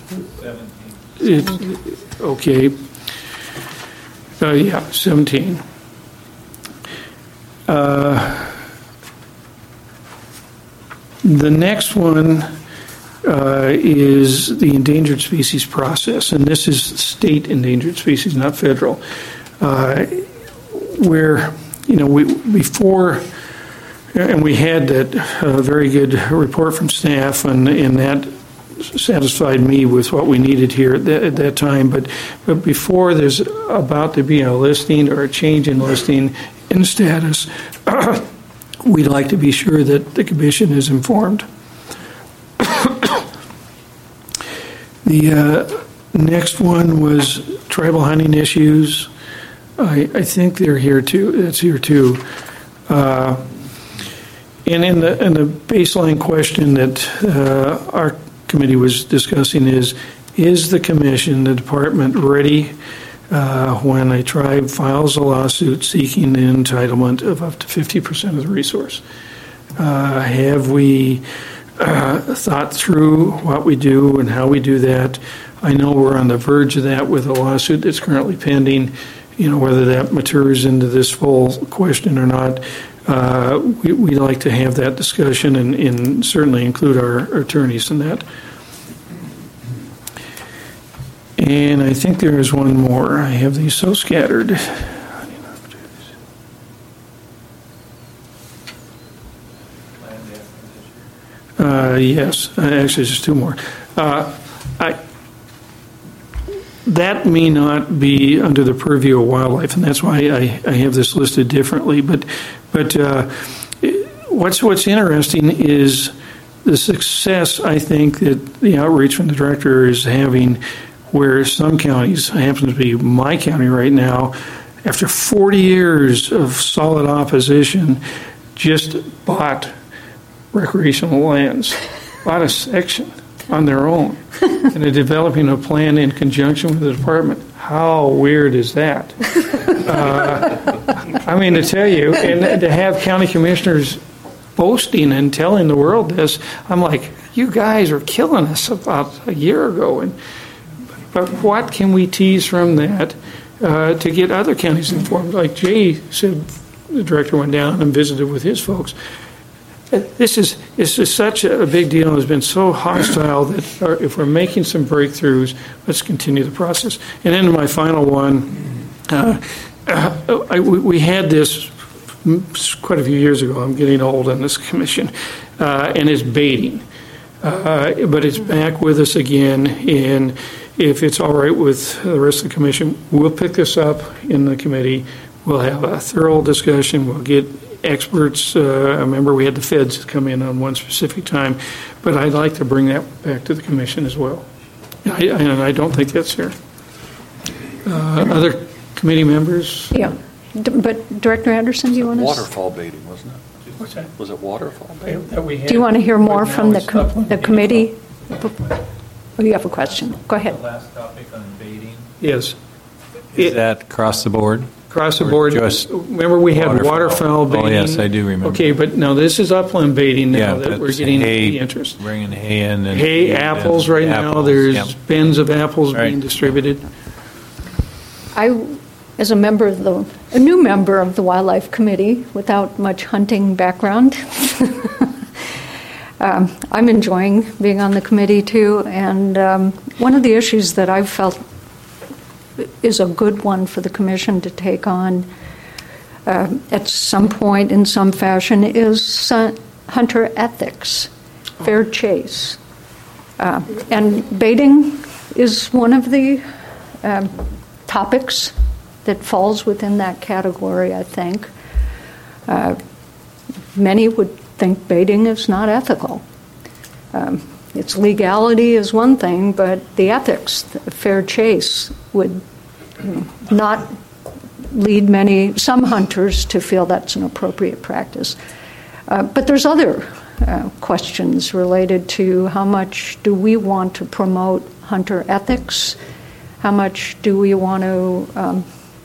it, okay. Uh, yeah, seventeen. Uh, the next one Uh, is the endangered species process, and this is state endangered species, not federal. Uh, where, you know, we before and we had that uh, very good report from staff, and, and that satisfied me with what we needed here at that, at that time. But, but before there's about to be a listing or a change in listing in status, we'd like to be sure that the commission is informed. The uh, next one was tribal hunting issues. I, I think they're here too. That's here too. Uh, and in the in the baseline question that uh, our committee was discussing is: is the commission, the department, ready uh, when a tribe files a lawsuit seeking the entitlement of up to fifty percent of the resource? Uh, have we uh, thought through what we do and how we do that? I know we're on the verge of that with a lawsuit that's currently pending. You know, whether that matures into this full question or not, uh, we, we'd like to have that discussion and, and certainly include our, our attorneys in that. And I think there is one more. I have these so scattered. Uh, yes, actually, just two more. Uh, I. That may not be under the purview of wildlife, and that's why I, I have this listed differently. But, but uh, what's what's interesting is the success, I think, that the outreach from the director is having, where some counties, happens to be my county right now, after forty years of solid opposition, just bought recreational lands, bought a section on their own, and they're developing a plan in conjunction with the department. How weird is that? Uh, I mean, to tell you, and to have county commissioners boasting and telling the world this, I'm like, you guys are killing us about a year ago. And but what can we tease from that uh, to get other counties informed? Like Jay said, the director went down and visited with his folks. This is, this is such a big deal and has been so hostile that our, if we're making some breakthroughs, let's continue the process. And then my final one, uh, uh, I, we, we had this quite a few years ago. I'm getting old on this commission, uh, and it's baiting. Uh, but it's back with us again, and if it's all right with the rest of the commission, we'll pick this up in the committee. We'll have a thorough discussion. We'll get experts. Uh, I remember we had the feds come in on one specific time, but I'd like to bring that back to the commission as well. I, and I don't think that's fair. Uh, other committee members? Yeah, D- but Director Anderson, do you want to? Waterfall baiting, wasn't it? What's that? Was it waterfall baiting? That we Do you want to hear more right from the, is com- the committee? Oh, you have a question. Go ahead. The last topic on baiting. Yes. Is that across the board? Across the Or board. just remember we had waterfowl? waterfowl baiting. Oh, yes, I do remember. Okay, but now this is upland baiting now Yeah, that we're that's getting hay, the interest. Bringing hay in. And Hay, and apples right now. apples, There's yep. bins of apples Right. being distributed. I, as a member of the, a new member of the Wildlife Committee without much hunting background, um, I'm enjoying being on the committee too. And um, one of the issues that I've felt is a good one for the commission to take on uh, at some point in some fashion is uh, hunter ethics, fair chase. Uh, and baiting is one of the um, topics that falls within that category, I think. Uh, many would think baiting is not ethical. Um, its legality is one thing, but the ethics, the fair chase, would you know, not lead many, some hunters to feel that's an appropriate practice. Uh, but there's other uh, questions related to how much do we want to promote hunter ethics? How much do we want to um,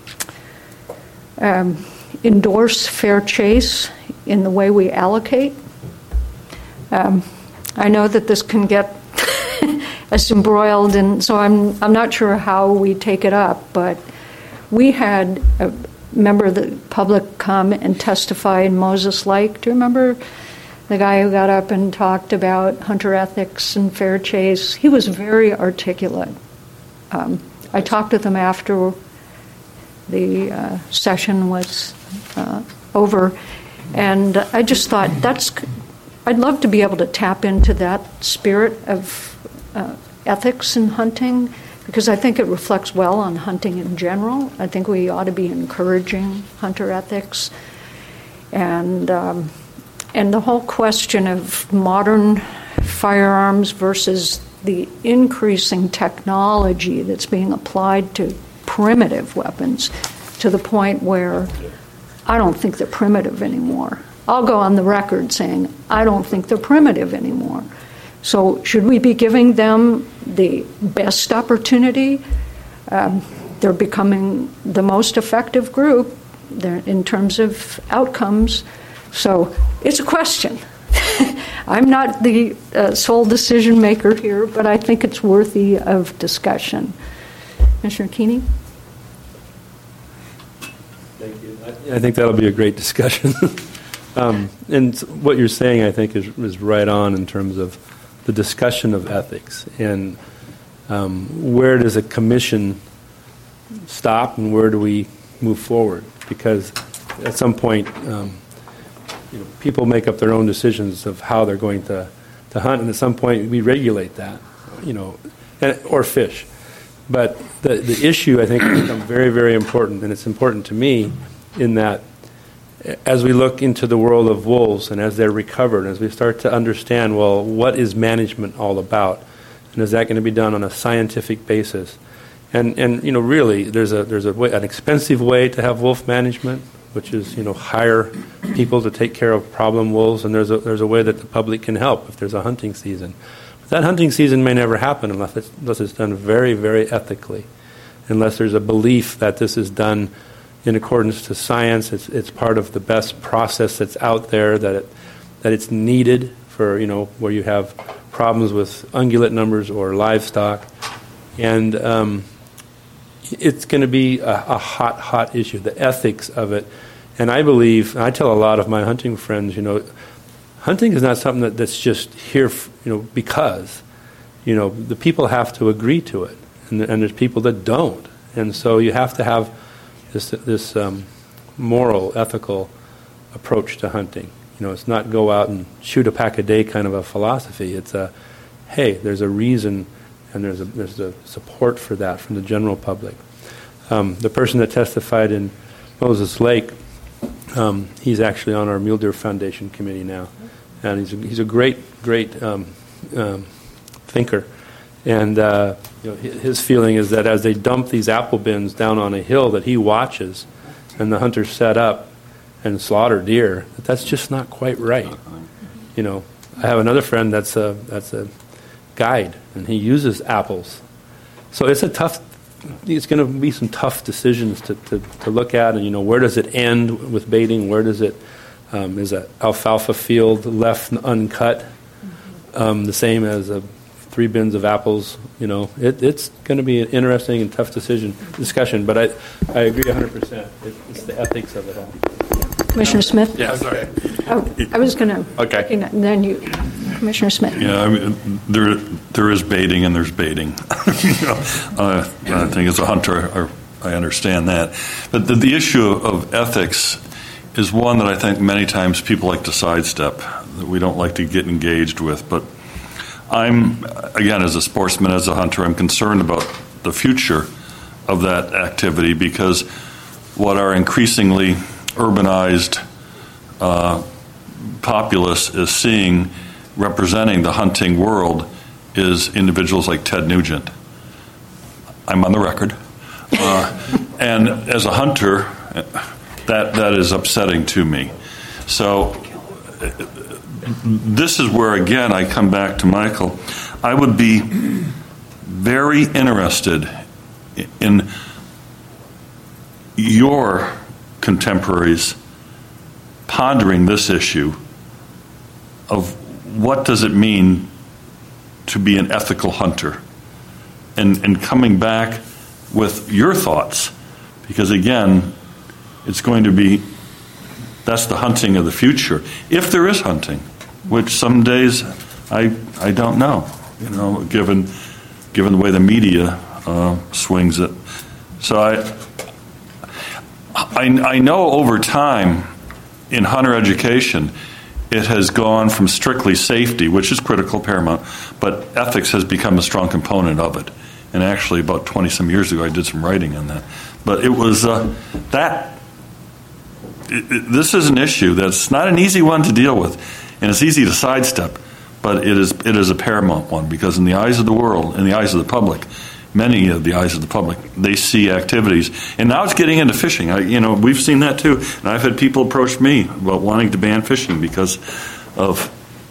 um, endorse fair chase in the way we allocate? Um, I know that this can get us embroiled, and so I'm I'm not sure how we take it up, but we had a member of the public come and testify in Moses Lake. Do you remember the guy who got up and talked about hunter ethics and fair chase? He was very articulate. Um, I talked with him after the uh, session was uh, over, And I just thought that's, I'd love to be able to tap into that spirit of uh, ethics in hunting, because I think it reflects well on hunting in general. I think we ought to be encouraging hunter ethics. And, um, and the whole question of modern firearms versus the increasing technology that's being applied to primitive weapons, to the point where I don't think they're primitive anymore. I'll go on the record saying I don't think they're primitive anymore. So should we be giving them the best opportunity? Um, they're becoming the most effective group in terms of outcomes. So it's a question. I'm not the uh, sole decision maker here, but I think it's worthy of discussion. Commissioner Keeney? Thank you. I, I think that'll be a great discussion. um, and what you're saying, I think, is, is right on in terms of the discussion of ethics and um, where does a commission stop and where do we move forward? Because at some point, um, you know, people make up their own decisions of how they're going to, to hunt, and at some point we regulate that, you know, and, or fish. But the, the issue, I think, has become very, very important, and it's important to me in that as we look into the world of wolves and as they're recovered, as we start to understand, well, what is management all about? And is that going to be done on a scientific basis? And, and you know, really, there's a there's a way, an expensive way to have wolf management, which is, you know, hire people to take care of problem wolves, and there's a, there's a way that the public can help if there's a hunting season. But that hunting season may never happen unless it's, unless it's done very, very ethically, unless there's a belief that this is done in accordance to science. It's it's part of the best process that's out there, that it, that it's needed for, you know, where you have problems with ungulate numbers or livestock. And um, it's going to be a, a hot, hot issue, the ethics of it. And I believe, and I tell a lot of my hunting friends, you know, hunting is not something that, that's just here, you know, because, you know, the people have to agree to it. And, and there's people that don't. And so you have to have this, this um, moral, ethical approach to hunting. You know, it's not go out and shoot a pack a day kind of a philosophy. It's a, hey, there's a reason, and there's a there's a support for that from the general public. Um, the person that testified in Moses Lake, um, he's actually on our Mule Deer Foundation committee now, and he's a, he's a great great um, um, thinker. And uh, you know, his feeling is that as they dump these apple bins down on a hill that he watches, and the hunters set up and slaughter deer, that that's just not quite right. You know, I have another friend that's a that's a guide, and he uses apples. So it's a tough. It's going to be some tough decisions to, to, to look at, and you know, where does it end with baiting? Where does it um, is an alfalfa field left uncut um, the same as a three bins of apples? You know, it, it's going to be an interesting and tough decision discussion. But I I agree one hundred percent. It, it's the ethics of it all. Commissioner Smith? Yeah, sorry. Oh, I was going to. Okay. And then you, Commissioner Smith. Yeah, I mean, there there is baiting and there's baiting. you know, uh, I think as a hunter, I, I understand that. But the, the issue of ethics is one that I think many times people like to sidestep, that we don't like to get engaged with. But I'm, again, as a sportsman, as a hunter, I'm concerned about the future of that activity, because what our increasingly urbanized uh, populace is seeing representing the hunting world is individuals like Ted Nugent. I'm on the record. Uh, and as a hunter, that that is upsetting to me. So this is where, again, I come back to Michael. I would be very interested in your contemporaries pondering this issue of what does it mean to be an ethical hunter, and, and coming back with your thoughts, because again, it's going to be, that's the hunting of the future, if there is hunting, which some days I I don't know, you know, given given the way the media uh, swings it. So I, I I know over time in hunter education, it has gone from strictly safety, which is critical, paramount, but ethics has become a strong component of it. And actually, about twenty-some years ago, I did some writing on that. But it was uh, that, it, it, this is an issue that's not an easy one to deal with, and it's easy to sidestep, but it is it is a paramount one, because in the eyes of the world, in the eyes of the public, many of the eyes of the public, they see activities. And now it's getting into fishing. I, you know, we've seen that too. And I've had people approach me about wanting to ban fishing because of,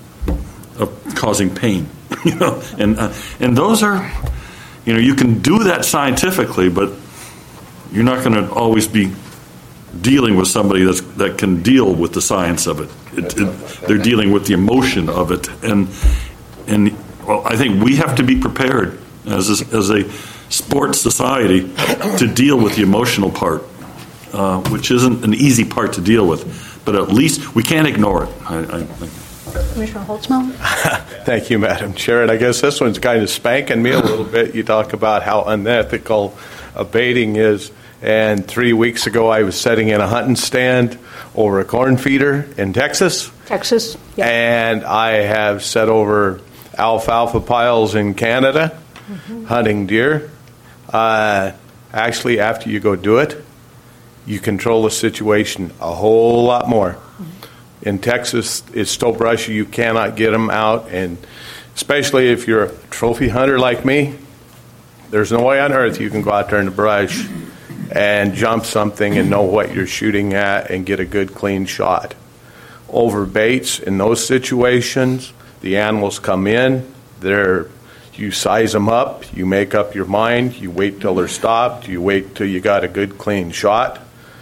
of causing pain. You know, and uh, and those are, you know, you can do that scientifically, but you're not going to always be dealing with somebody that's, that can deal with the science of it. It, it. They're dealing with the emotion of it. And, and well, I think we have to be prepared as a, as a sports society to deal with the emotional part, uh, which isn't an easy part to deal with. But at least we can't ignore it. I, I think. Commissioner Holtzman? Thank you, Madam Chair. And I guess this one's kind of spanking me a little bit. You talk about how unethical uh, baiting is. And three weeks ago, I was sitting in a hunting stand over a corn feeder in Texas. Texas, yeah. And I have set over alfalfa piles in Canada, mm-hmm. hunting deer. Uh, actually, after you go do it, you control the situation a whole lot more. In Texas, it's so brushy you cannot get them out, and especially if you're a trophy hunter like me, there's no way on earth you can go out there in the brush and jump something and know what you're shooting at and get a good, clean shot. Over baits, in those situations, the animals come in, they're, you size them up, you make up your mind, you wait till they're stopped, you wait till you got a good, clean shot.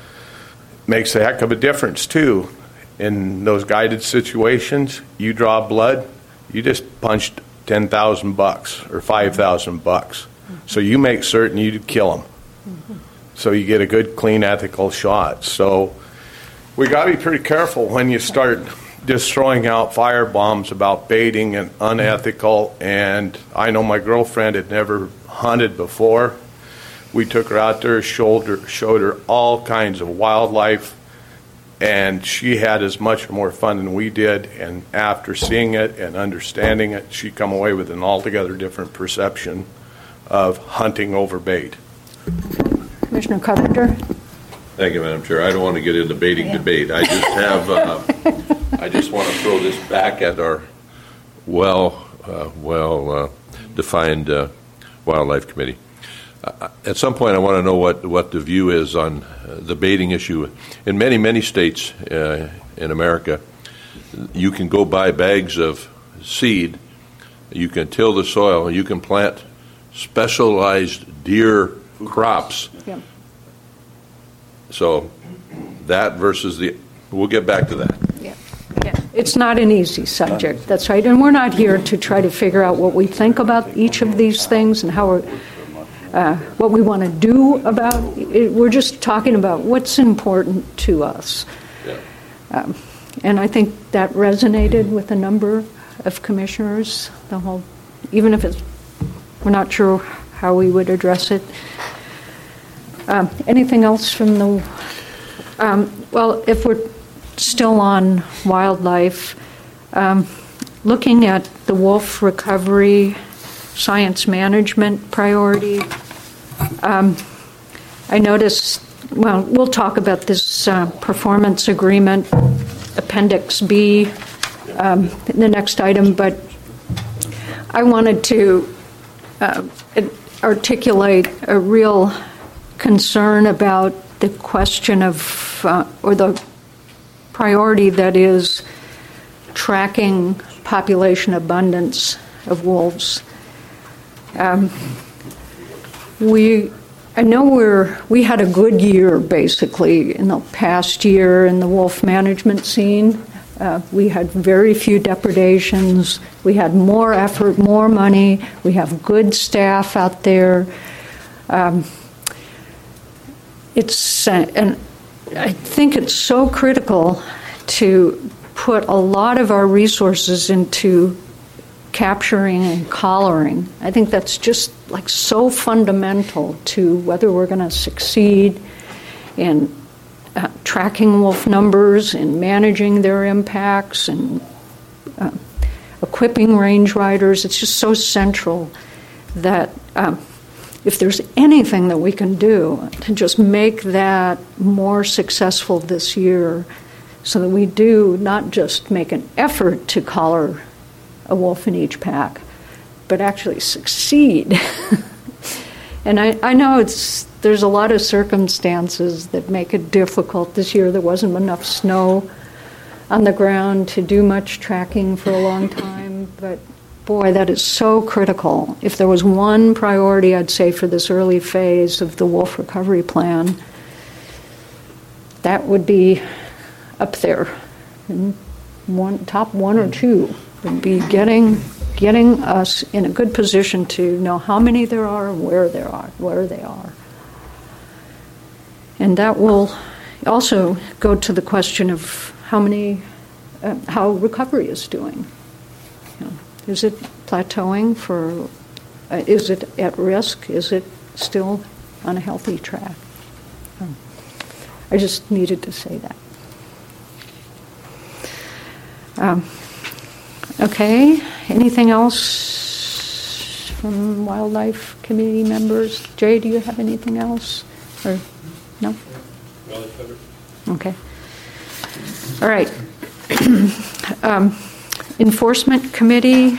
Makes a heck of a difference, too. In those guided situations, you draw blood, you just punched ten thousand bucks or five thousand bucks. Mm-hmm. So you make certain you kill them. Mm-hmm. So you get a good, clean, ethical shot. So we got to be pretty careful when you start just throwing out fire bombs about baiting and unethical. And I know my girlfriend had never hunted before. We took her out there, showed her, showed her all kinds of wildlife. And she had as much or more fun than we did, and after seeing it and understanding it, she come away with an altogether different perception of hunting over bait. Commissioner Carpenter? Thank you, Madam Chair. I don't want to get into baiting yeah. debate. I just have, uh, I just want to throw this back at our well, uh, well uh, defined uh, wildlife committee. Uh, at some point, I want to know what, what the view is on uh, the baiting issue. In many, many states uh, in America, you can go buy bags of seed, you can till the soil, you can plant specialized deer crops. Yeah. So that versus the, we'll get back to that. Yeah. Yeah. It's not an easy subject, that's right. And we're not here to try to figure out what we think about each of these things and how we're Uh, what we want to do about it. We're just talking about what's important to us. Yeah. Um, and I think that resonated with a number of commissioners, the whole, even if it's, we're not sure how we would address it. Um, anything else from the, um, well, if we're still on wildlife, um, looking at the wolf recovery science management priority. Um, I noticed, well, we'll talk about this uh, performance agreement, Appendix B, um, the next item, but I wanted to uh, articulate a real concern about the question of, uh, or the priority that is tracking population abundance of wolves. Um, we, I know we're, we had a good year basically in the past year in the wolf management scene. Uh, we had very few depredations. We had more effort, more money. We have good staff out there. Um, it's, uh, and I think it's so critical to put a lot of our resources into capturing and collaring. I think that's just like so fundamental to whether we're going to succeed in uh, tracking wolf numbers and managing their impacts and uh, equipping range riders. It's just so central that um, if there's anything that we can do to just make that more successful this year, so that we do not just make an effort to collar a wolf in each pack, but actually succeed. And I, I know it's there's a lot of circumstances that make it difficult. This year there wasn't enough snow on the ground to do much tracking for a long time, but boy, that is so critical. If there was one priority, I'd say, for this early phase of the wolf recovery plan, that would be up there. In one, top one or two would be getting getting us in a good position to know how many there are and where there are, where they are. And that will also go to the question of how many, uh, how recovery is doing. You know, is it plateauing for, uh, is it at risk? Is it still on a healthy track? Um, I just needed to say that. Um, okay, anything else from Wildlife Committee members? Jay, do you have anything else? Or no? Well covered. Okay. All right. um, Enforcement Committee,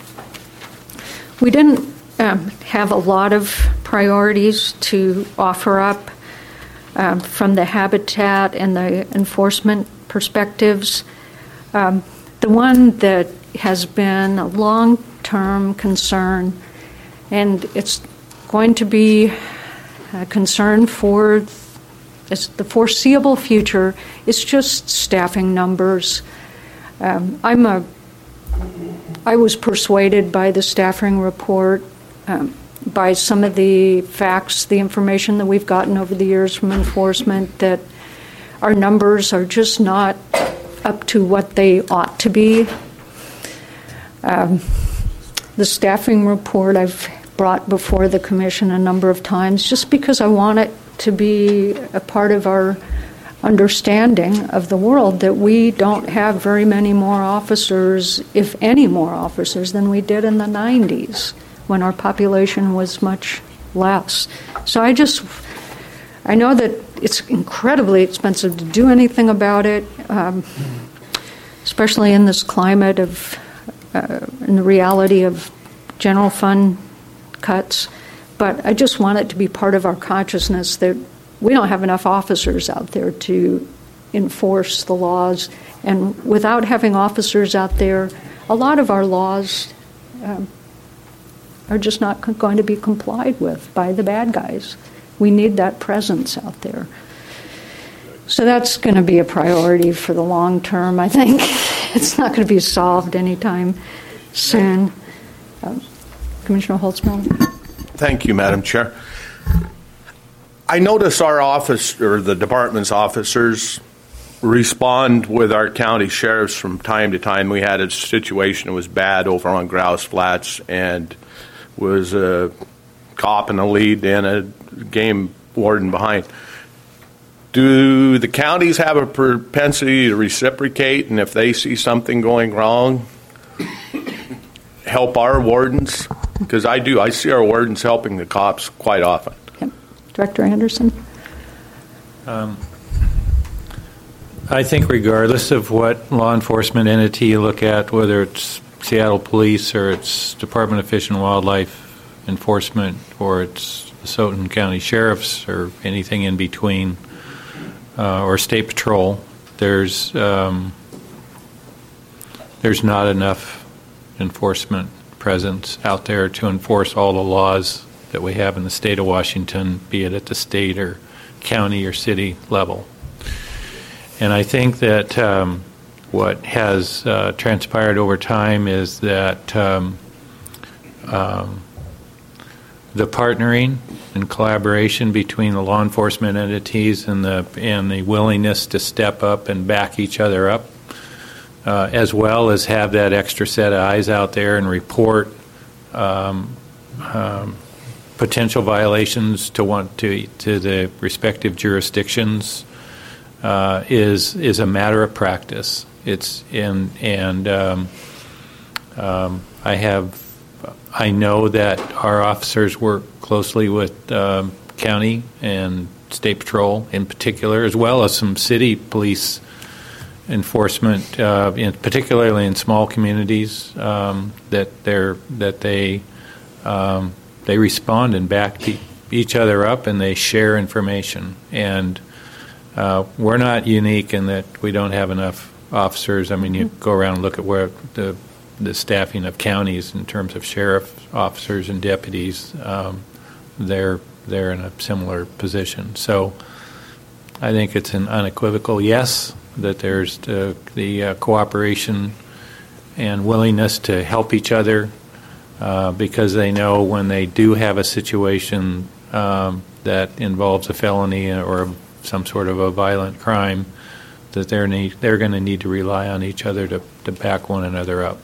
we didn't um, have a lot of priorities to offer up um, from the habitat and the enforcement perspectives. Um, the one that has been a long-term concern, and it's going to be a concern for the foreseeable future, is just staffing numbers. Um, I'm a, I was persuaded by the staffing report, um, by some of the facts, the information that we've gotten over the years from enforcement, that our numbers are just not up to what they ought to be. Um, the staffing report I've brought before the commission a number of times just because I want it to be a part of our understanding of the world, that we don't have very many more officers, if any more officers, than we did in the nineties when our population was much less. So I just, I know that it's incredibly expensive to do anything about it, um, especially in this climate of, uh, in the reality of general fund cuts. But I just want it to be part of our consciousness that we don't have enough officers out there to enforce the laws. And without having officers out there, a lot of our laws um, are just not going to be complied with by the bad guys. We need that presence out there. So that's going to be a priority for the long term, I think. It's not going to be solved anytime soon. Um, Commissioner Holtzman. Thank you, Madam Chair. I notice our office, or the department's officers, respond with our county sheriffs from time to time. We had a situation that was bad over on Grouse Flats, and was a cop in the lead and a game warden behind. Do the counties have a propensity to reciprocate, and if they see something going wrong, help our wardens? Because I do. I see our wardens helping the cops quite often. Yep. Director Anderson? Um, I think regardless of what law enforcement entity you look at, whether it's Seattle Police or it's Department of Fish and Wildlife Enforcement or it's the Stoughton County Sheriffs or anything in between, uh, or State Patrol, there's um, there's not enough enforcement presence out there to enforce all the laws that we have in the state of Washington, be it at the state or county or city level. And I think that um, what has uh, transpired over time is that um, um, the partnering and collaboration between the law enforcement entities and the and the willingness to step up and back each other up, uh, as well as have that extra set of eyes out there and report um, um, potential violations to want to to the respective jurisdictions. uh, is is a matter of practice. It's in and um, um, I have I know that our officers work closely with um, county and state patrol in particular, as well as some city police enforcement, uh, in, particularly in small communities, um, that they're that they um, they respond and back e- each other up, and they share information. And uh, we're not unique in that we don't have enough officers. I mean, you go around and look at where the the staffing of counties in terms of sheriff officers and deputies. Um, they're they're in a similar position. So I think it's an unequivocal yes that there's the, the uh, cooperation and willingness to help each other uh, because they know when they do have a situation um, that involves a felony or some sort of a violent crime, that they're need, they're going to need to rely on each other to, to back one another up.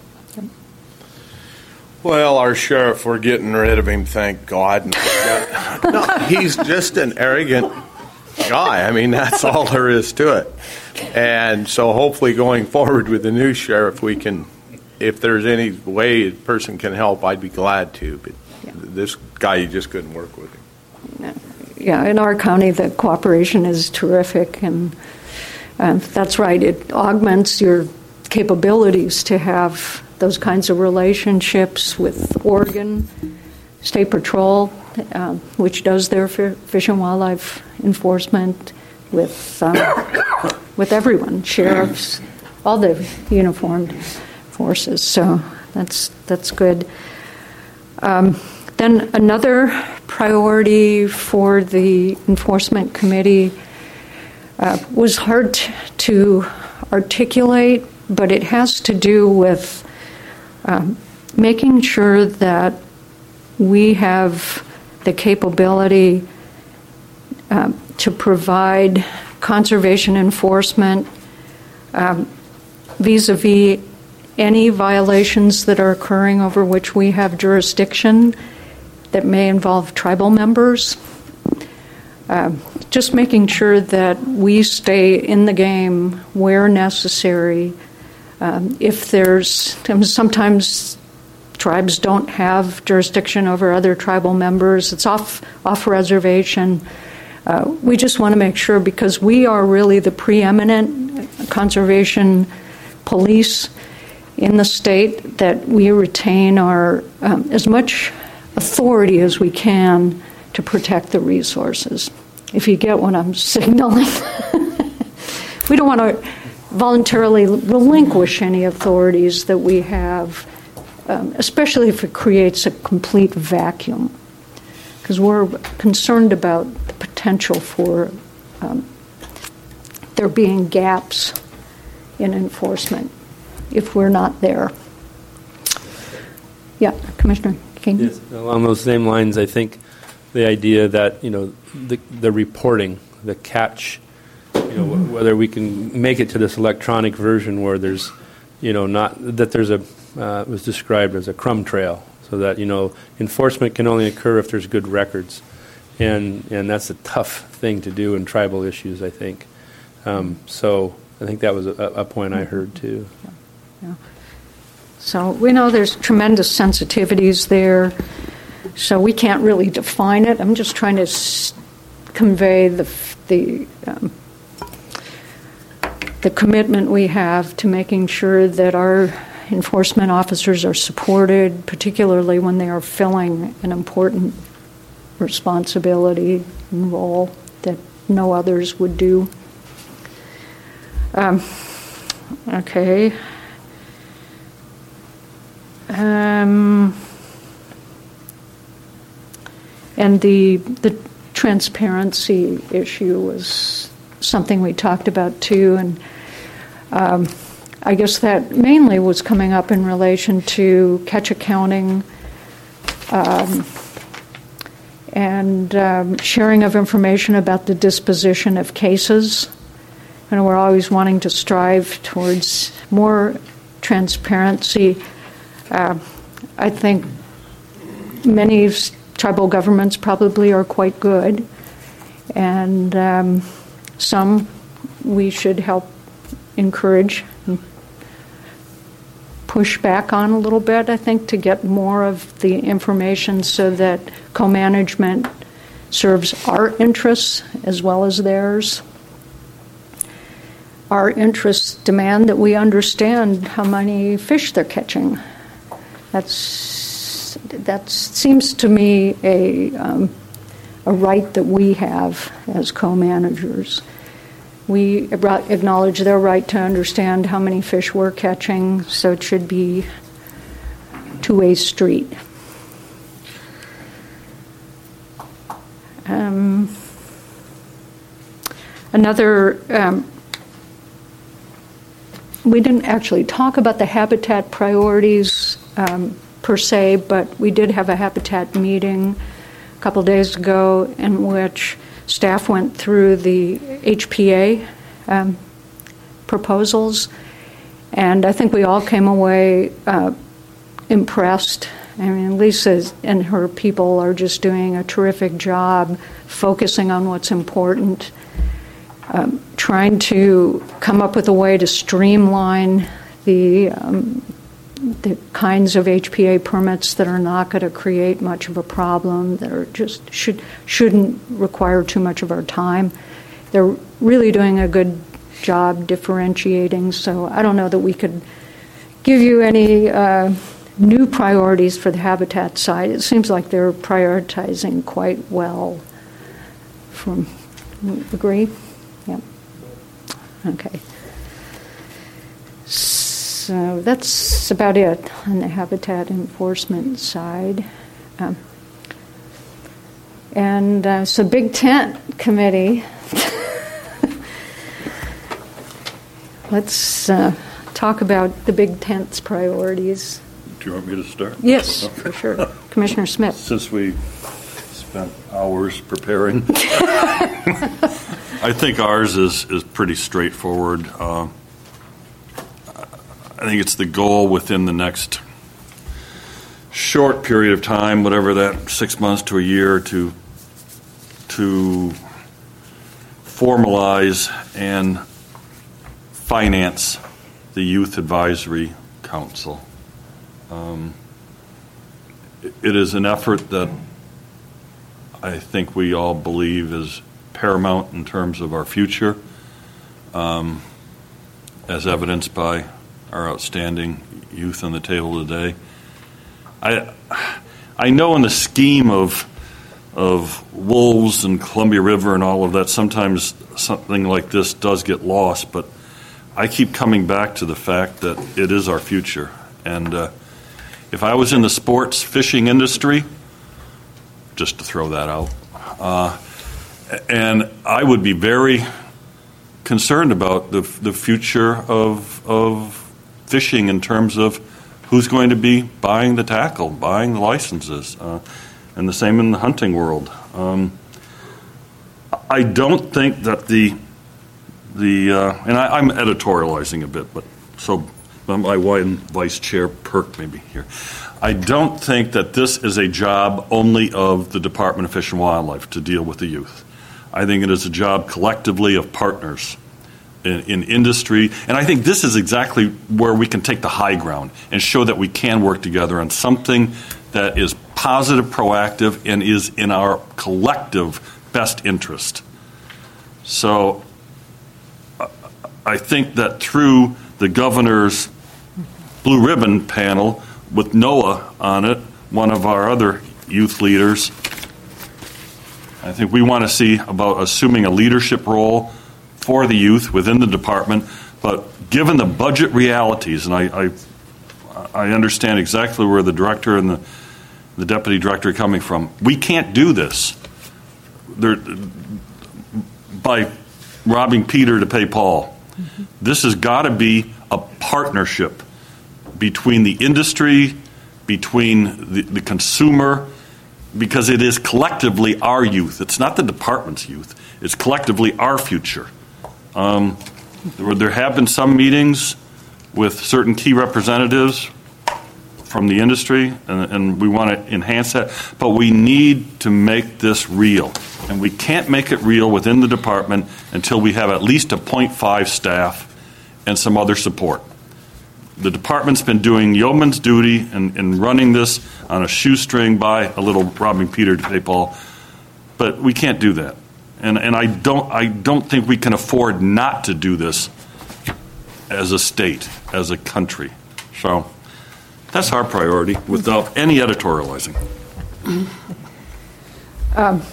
Well, our sheriff, we're getting rid of him, thank God. No, he's just an arrogant guy. I mean, that's all there is to it. And so hopefully going forward with the new sheriff, we can, if there's any way a person can help, I'd be glad to. But yeah. This guy, you just couldn't work with him. Yeah, in our county, the cooperation is terrific. And uh, that's right. It augments your capabilities to have those kinds of relationships with Oregon State Patrol, uh, which does their fish and wildlife enforcement, with um, with everyone, sheriffs, all the uniformed forces. So that's that's good. Um, then another priority for the enforcement committee uh, was hard to articulate, but it has to do with um, making sure that we have the capability um, to provide conservation enforcement um, vis-a-vis any violations that are occurring over which we have jurisdiction that may involve tribal members. Uh, just making sure that we stay in the game where necessary. Um, if there's sometimes tribes don't have jurisdiction over other tribal members, it's off off reservation. Uh, we just want to make sure, because we are really the preeminent conservation police in the state, that we retain our um, as much authority as we can to protect the resources. If you get what I'm signaling. We don't want to voluntarily relinquish any authorities that we have, um, especially if it creates a complete vacuum, because we're concerned about the potential for um, there being gaps in enforcement if we're not there. Yeah, Commissioner King. Yes, along those same lines, I think the idea that, you know, the, the reporting, the catch, you know, mm-hmm. whether we can make it to this electronic version where there's, you know, not that there's a, uh, it was described as a crumb trail, so that, you know, enforcement can only occur if there's good records. And and that's a tough thing to do in tribal issues, I think. Um, so I think that was a, a point I heard too. Yeah. Yeah. So we know there's tremendous sensitivities there, so we can't really define it. I'm just trying to s- convey the the um, the commitment we have to making sure that our enforcement officers are supported, particularly when they are filling an important responsibility and role that no others would do. Um, okay. Um, and the the transparency issue was something we talked about too, and um, I guess that mainly was coming up in relation to catch accounting um, and um, sharing of information about the disposition of cases. And we're always wanting to strive towards more transparency. Uh, I think many tribal governments probably are quite good, and um, some we should help encourage and push back on a little bit, I think, to get more of the information so that co-management serves our interests as well as theirs. Our interests demand that we understand how many fish they're catching. That's that seems to me a um, a right that we have as co-managers. We acknowledge their right to understand how many fish we're catching, so it should be a two-way street. Um, another. Um, We didn't actually talk about the habitat priorities um, per se, but we did have a habitat meeting a couple days ago in which staff went through the H P A um, proposals, and I think we all came away uh, impressed. I mean, Lisa and her people are just doing a terrific job focusing on what's important. Um, trying to come up with a way to streamline the um, the kinds of H P A permits that are not going to create much of a problem, that are just should shouldn't require too much of our time. They're really doing a good job differentiating. So I don't know that we could give you any uh, new priorities for the habitat side. It seems like they're prioritizing quite well. From agree. Yep. Okay. So that's about it on the habitat enforcement side. Um, and uh, so Big Tent Committee. Let's uh, talk about the Big Tent's priorities. Do you want me to start? Yes, for sure. Commissioner Smith. Since we spent hours preparing. I think ours is, is pretty straightforward. Uh, I think it's the goal within the next short period of time, whatever that, six months to a year, to to formalize and finance the Youth Advisory Council. Um, it is an effort that I think we all believe is paramount in terms of our future, um, as evidenced by our outstanding youth on the table today. I I know in the scheme of of wolves and Columbia River and all of that, sometimes something like this does get lost, but I keep coming back to the fact that it is our future. And uh, if I was in the sports fishing industry, just to throw that out, uh, and I would be very concerned about the the future of of fishing in terms of who's going to be buying the tackle, buying the licenses, uh, and the same in the hunting world. Um, I don't think that the the uh, and I, I'm editorializing a bit, but so my wife and Vice Chair Perk may be here. I don't think that this is a job only of the Department of Fish and Wildlife to deal with the youth. I think it is a job collectively of partners in, in industry, and I think this is exactly where we can take the high ground and show that we can work together on something that is positive, proactive, and is in our collective best interest. So I think that through the governor's Blue Ribbon panel with Noah on it, one of our other youth leaders, I think we want to see about assuming a leadership role for the youth within the department. But given the budget realities, and I, I, I understand exactly where the director and the, the deputy director are coming from, we can't do this there, by robbing Peter to pay Paul. Mm-hmm. This has got to be a partnership between the industry, between the, the consumer, because it is collectively our youth. It's not the department's youth. It's collectively our future. Um, there, there have been some meetings with certain key representatives from the industry, and, and we want to enhance that. But we need to make this real, and we can't make it real within the department until we have at least a point five staff and some other support. The department's been doing yeoman's duty and, and running this on a shoestring by a little robbing Peter to pay Paul, but we can't do that. And and I don't I don't think we can afford not to do this as a state, as a country. So that's our priority without any editorializing. Um,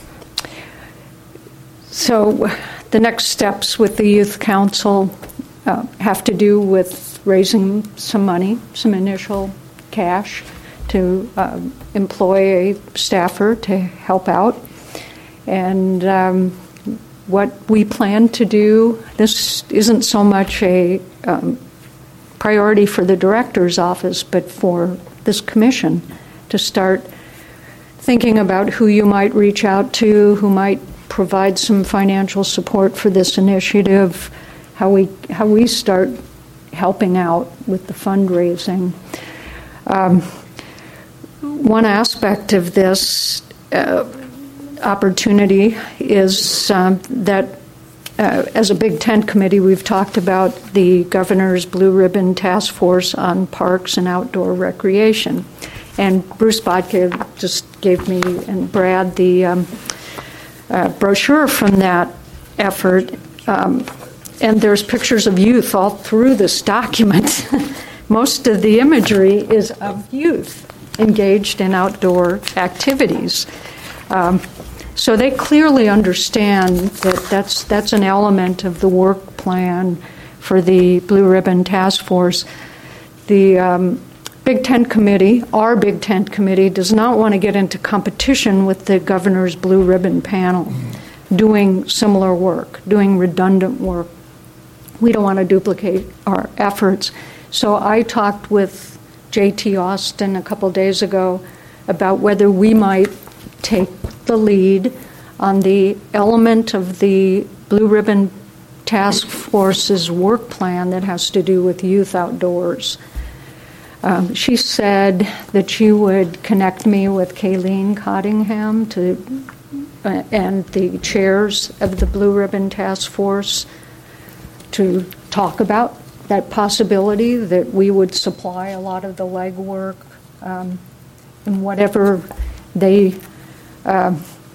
so the next steps with the Youth Council uh, have to do with raising some money, some initial cash to uh, employ a staffer to help out. And um, what we plan to do, this isn't so much a um, priority for the director's office, but for this commission to start thinking about who you might reach out to, who might provide some financial support for this initiative, how we how we start helping out with the fundraising. Um, one aspect of this uh, opportunity is um, that uh, as a Big Tent committee, we've talked about the governor's Blue Ribbon Task Force on Parks and Outdoor Recreation. And Bruce Bodke just gave me and Brad the um, uh, brochure from that effort. Um, And there's pictures of youth all through this document. Most of the imagery is of youth engaged in outdoor activities. Um, so they clearly understand that that's, that's an element of the work plan for the Blue Ribbon Task Force. The um, Big Tent Committee, our Big Tent Committee, does not want to get into competition with the governor's Blue Ribbon panel doing similar work, doing redundant work. We don't want to duplicate our efforts. So I talked with J T Austin a couple days ago about whether we might take the lead on the element of the Blue Ribbon Task Force's work plan that has to do with youth outdoors. Um, she said that she would connect me with Kayleen Cottingham to, uh, and the chairs of the Blue Ribbon Task Force to talk about that possibility that we would supply a lot of the legwork um, and whatever they uh,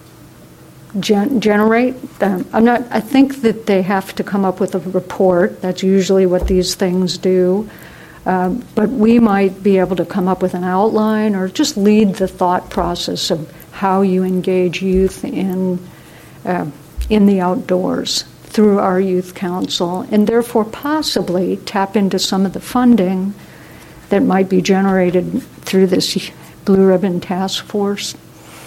gen- generate. Um, I'm not. I think that they have to come up with a report. That's usually what these things do. Um, but we might be able to come up with an outline or just lead the thought process of how you engage youth in uh, in the outdoors through our youth council, and therefore possibly tap into some of the funding that might be generated through this Blue Ribbon Task Force.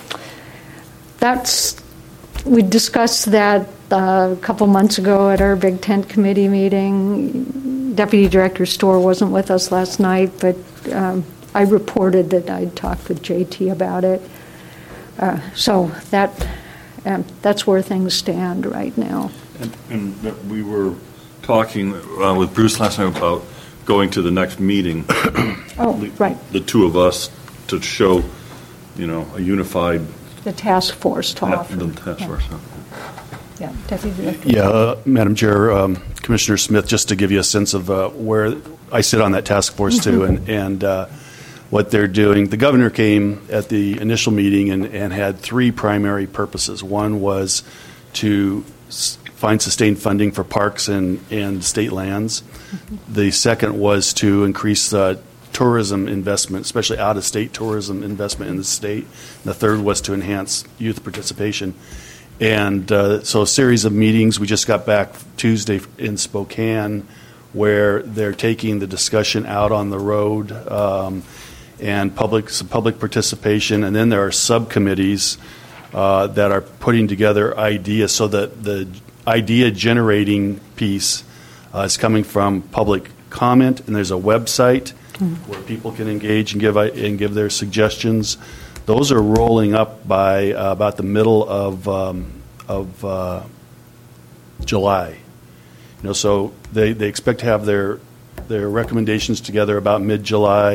That's we discussed that uh, a couple months ago at our Big Tent Committee meeting. Deputy Director Storr wasn't with us last night, but um, I reported that I'd talked with J T about it. Uh, so that um, that's where things stand right now. And, and we were talking uh, with Bruce last night about going to the next meeting. Oh, right. The two of us to show, you know, a unified. The task force to offer. The task yeah. force. Yeah, Deputy Director. Yeah, uh, Madam Chair, um, Commissioner Smith, just to give you a sense of uh, where I sit on that task force too, and and uh, what they're doing. The governor came at the initial meeting and, and had three primary purposes. One was to s- find sustained funding for parks and, and state lands. Mm-hmm. The second was to increase uh, tourism investment, especially out-of-state tourism investment in the state. And the third was to enhance youth participation. And uh, so a series of meetings. We just got back Tuesday in Spokane where they're taking the discussion out on the road um, and public some public participation. And then there are subcommittees uh, that are putting together ideas so that the idea generating piece uh, is coming from public comment, and there's a website mm-hmm. where people can engage and give and give their suggestions. Those are rolling up by uh, about the middle of um, of uh, July. You know, so they, they expect to have their their recommendations together about mid-July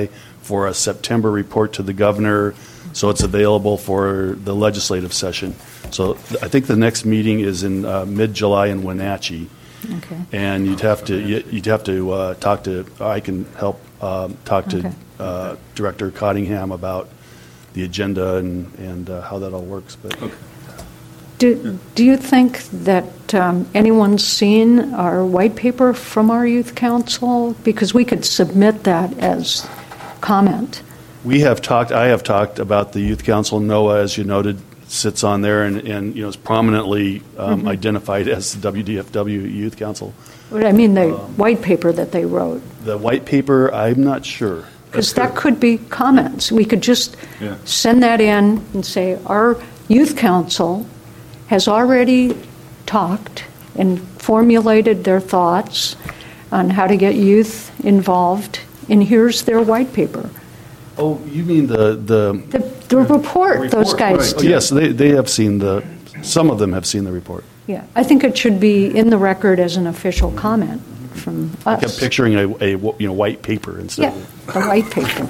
for a September report to the governor, so it's available for the legislative session. So th- I think the next meeting is in uh, mid-July in Wenatchee. Okay. And you'd have to you- you'd have to uh, talk to I can help um, talk to Okay. uh, Director Cottingham about the agenda and and uh, how that all works. But Do, do you think that um, anyone's seen our white paper from our youth council? Because we could submit that as comment. we have talked. I have talked about the youth council. Noah, as you noted, sits on there and, and you know is prominently um, Mm-hmm. identified as the W D F W Youth Council. But I mean the Um, white paper that they wrote. The white paper, I'm not sure. Because that could be comments. We could just Yeah. send that in and say, our youth council has already talked and formulated their thoughts on how to get youth involved, and here's their white paper. Oh, you mean the the The, the report those guys Oh, did. yes, they they have seen the. Some of them have seen the report. Yeah, I think it should be in the record as an official comment from I us. kept picturing a, a you know white paper instead. Yeah, of a white paper.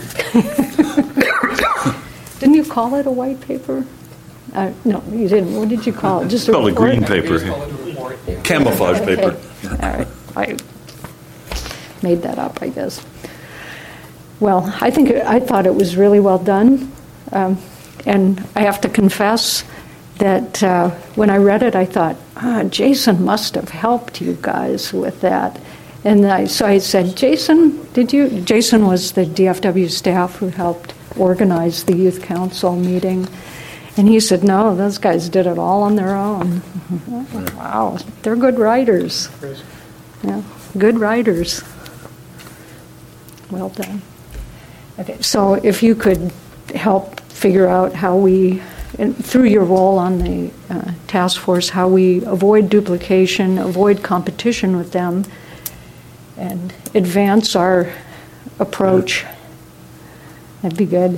Didn't you call it a white paper? Uh, no, you didn't. What did you call it? Just a Called a report? green paper. Camouflage Okay. paper. All right. I made that up, I guess. Well, I think I thought it was really well done, um, and I have to confess that uh, when I read it, I thought, ah, Jason must have helped you guys with that. And I, so I said, Jason, did you? Jason was the D F W staff who helped organize the youth council meeting. And he said, no, those guys did it all on their own. Wow, they're good writers. Yeah, good writers. Well done. Okay, so if you could help figure out how we, and through your role on the uh, task force, how we avoid duplication, avoid competition with them, and advance our approach, that'd be good.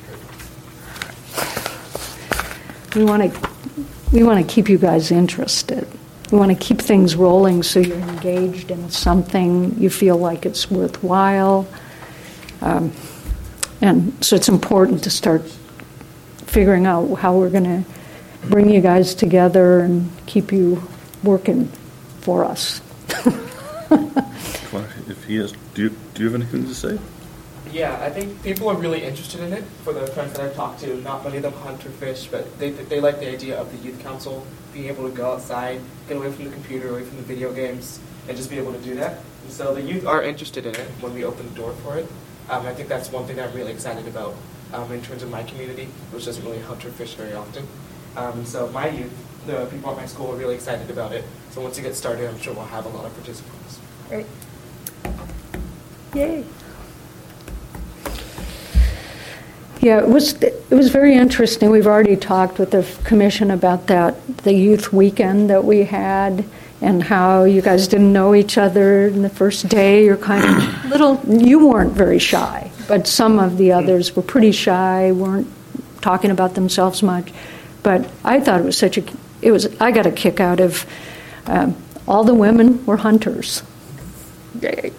We want to we want to keep you guys interested. We want to keep things rolling so you're engaged in something, you feel like it's worthwhile. Um, and so it's important to start figuring out how we're going to bring you guys together and keep you working for us. If he has, do you, do you have anything to say? Yeah, I think people are really interested in it. For the friends that I've talked to, not many of them hunt or fish, but they they like the idea of the youth council being able to go outside, get away from the computer, away from the video games, and just be able to do that. And so the youth are interested in it when we open the door for it. Um, I think that's one thing that I'm really excited about um, in terms of my community, which doesn't really hunt or fish very often. Um, so my youth, the people at my school, are really excited about it. So once it gets started, I'm sure we'll have a lot of participants. Great. Yay. Yeah, it was it was very interesting. We've already talked with the commission about that, the youth weekend that we had, and how you guys didn't know each other in the first day. You're kind of little. You weren't very shy, but some of the others were pretty shy, weren't talking about themselves much. But I thought it was such a. It was. I got a kick out of um, all the women were hunters. Yay.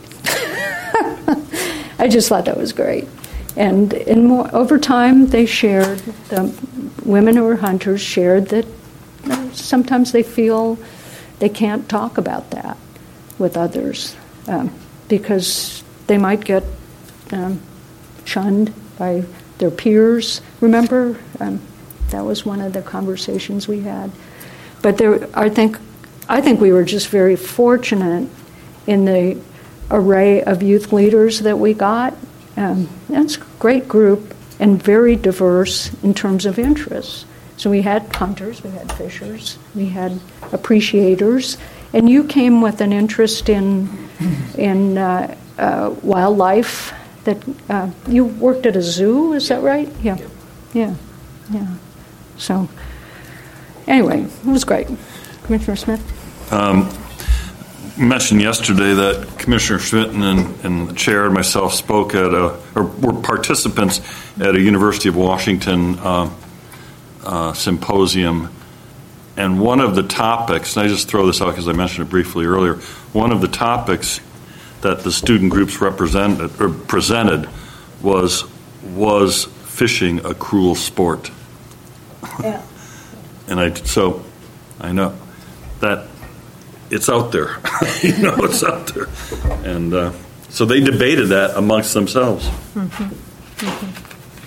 I just thought that was great. And in more, over time, they shared, the women who are hunters shared that you know, sometimes they feel they can't talk about that with others um, because they might get um, shunned by their peers. Remember, um, that was one of the conversations we had. But there, I think, I think we were just very fortunate in the array of youth leaders that we got. Um, that's a great group and very diverse in terms of interests. So we had hunters, we had fishers, we had appreciators, and you came with an interest in in uh, uh, wildlife. That uh, you worked at a zoo, is that right? Yeah, yeah, yeah. So anyway, it was great. Commissioner Smith. Um, mentioned yesterday that Commissioner Schmitten and, and the chair and myself spoke at a, or were participants at a University of Washington uh, uh, symposium, and one of the topics, and I just throw this out because I mentioned it briefly earlier, one of the topics that the student groups represented or presented was, was fishing a cruel sport? Yeah. And I, so I know that it's out there. You know, it's out there. And uh, so they debated that amongst themselves. Mm-hmm. Mm-hmm.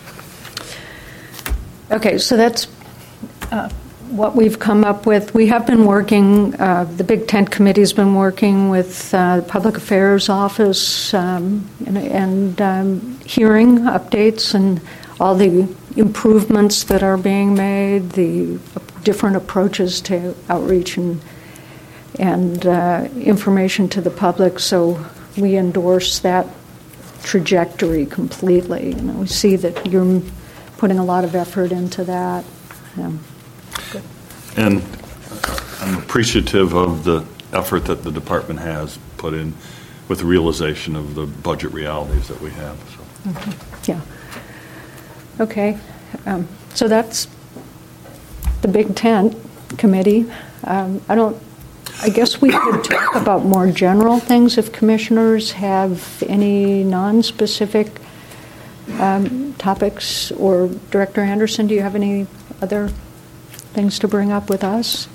Okay, so that's uh, what we've come up with. We have been working, uh, the Big Tent Committee has been working with uh, the Public Affairs Office um, and, and um, hearing updates and all the improvements that are being made, the different approaches to outreach and and uh, information to the public. So we endorse that trajectory completely. You know, we see that you're putting a lot of effort into that. Yeah. Good. And I'm appreciative of the effort that the department has put in with the realization of the budget realities that we have. So. Mm-hmm. Yeah. Okay, um, so that's the Big Tent Committee. Um, I don't. I guess we could talk about more general things if commissioners have any non-specific um, topics. Or Director Anderson, do you have any other things to bring up with us?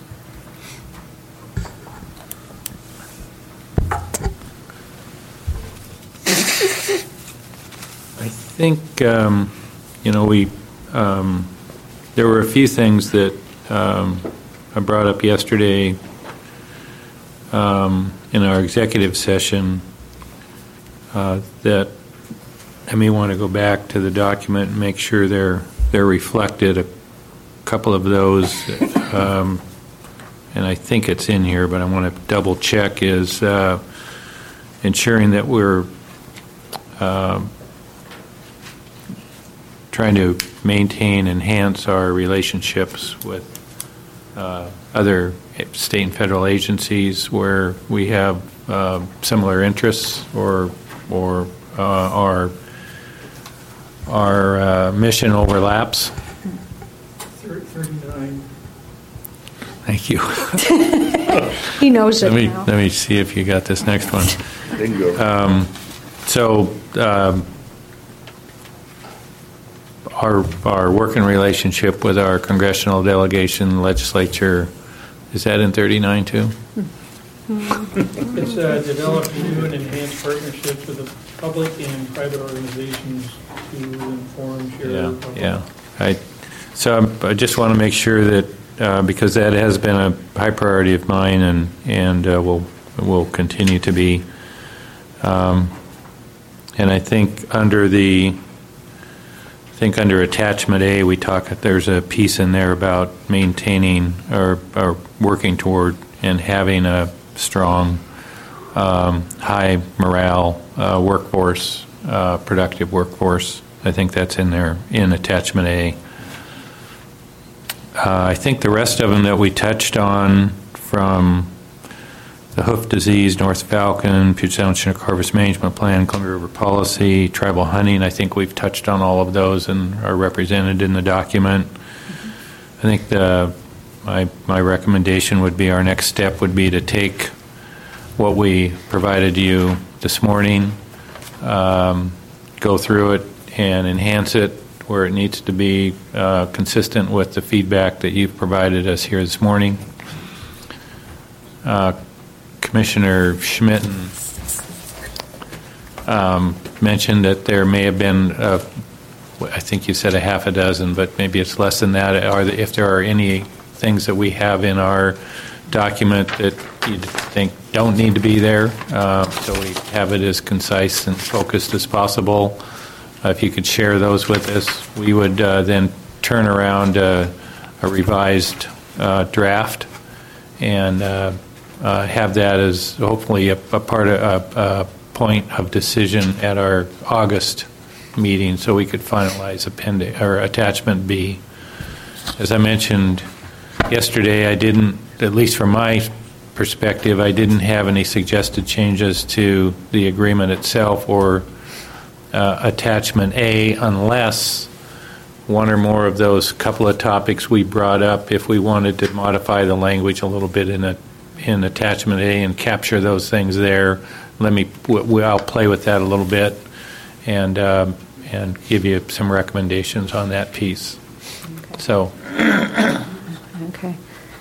I think. Um, You know, we um, there were a few things that um, I brought up yesterday um, in our executive session uh, that I may want to go back to the document and make sure they're they're reflected. A couple of those, um, and I think it's in here, but I want to double check. Is uh, ensuring that we're Uh, trying to maintain, enhance our relationships with uh, other state and federal agencies where we have uh, similar interests or or uh, our our uh, mission overlaps. thirty-nine. Thank you. He knows it let me now. let me see if you got this next one. Bingo. Um, so. Um, Our, our working relationship with our congressional delegation, legislature, is that in thirty-nine too? It's uh, develop new and enhanced partnerships with the public and private organizations to inform, share. Yeah, yeah. I, so I'm, I just want to make sure that uh, because that has been a high priority of mine and and uh, will will continue to be. Um, and I think under the. I think under Attachment A, we talk. There's a piece in there about maintaining or, or working toward and having a strong, um, high morale uh, workforce, uh, productive workforce. I think that's in there in Attachment A. Uh, I think the rest of them that we touched on, from the hoof disease, North Falcon, Puget Sound Chinook Harvest Management Plan, Columbia River Policy, tribal hunting, I think we've touched on all of those and are represented in the document. Mm-hmm. I think the my my recommendation would be our next step would be to take what we provided you this morning, um, go through it and enhance it where it needs to be uh, consistent with the feedback that you've provided us here this morning. Uh, Commissioner Schmitten um, mentioned that there may have been, uh, I think you said a half a dozen, but maybe it's less than that. Are there, if there are any things that we have in our document that you think don't need to be there, uh, so we have it as concise and focused as possible, uh, if you could share those with us, we would uh, then turn around uh, a revised uh, draft and uh, Uh, have that as hopefully a, a part of a, a point of decision at our August meeting, so we could finalize appendix or attachment B. As I mentioned yesterday, I didn't, at least from my perspective, I didn't have any suggested changes to the agreement itself or uh, attachment A, unless one or more of those couple of topics we brought up, if we wanted to modify the language a little bit in a in attachment A and capture those things there. Let me, I'll play with that a little bit and uh, and give you some recommendations on that piece. Okay. So, Okay.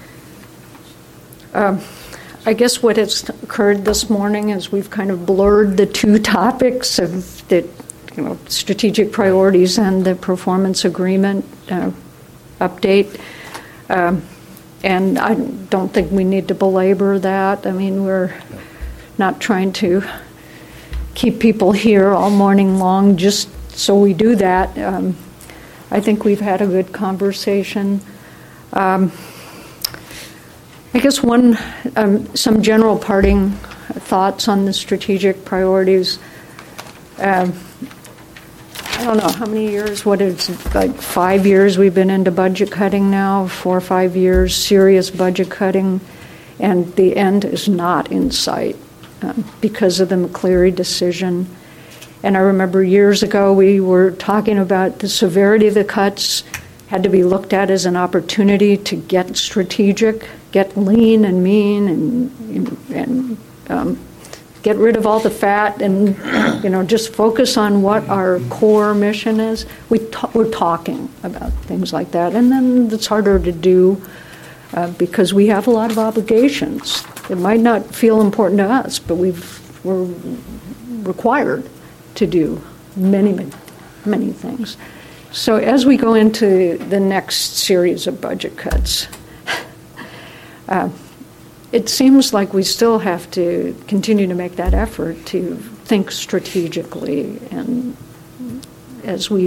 Um, I guess what has occurred this morning is we've kind of blurred the two topics of the you know, strategic priorities and the performance agreement uh, update. Um, and I don't think we need to belabor that. I mean, we're not trying to keep people here all morning long just so we do that. Um, I think we've had a good conversation. Um, I guess one, um, some general parting thoughts on the strategic priorities. Um, I don't know how many years, what is it, like five years we've been into budget cutting now, four or five years, serious budget cutting, and the end is not in sight um, because of the McCleary decision. And I remember years ago we were talking about the severity of the cuts had to be looked at as an opportunity to get strategic, get lean and mean, and and um, get rid of all the fat, and you know just focus on what our core mission is. We ta- we're talking about things like that, and then it's harder to do uh, because we have a lot of obligations. It might not feel important to us, but we've we're required to do many many many things. So as we go into the next series of budget cuts, uh, it seems like we still have to continue to make that effort to think strategically, and as we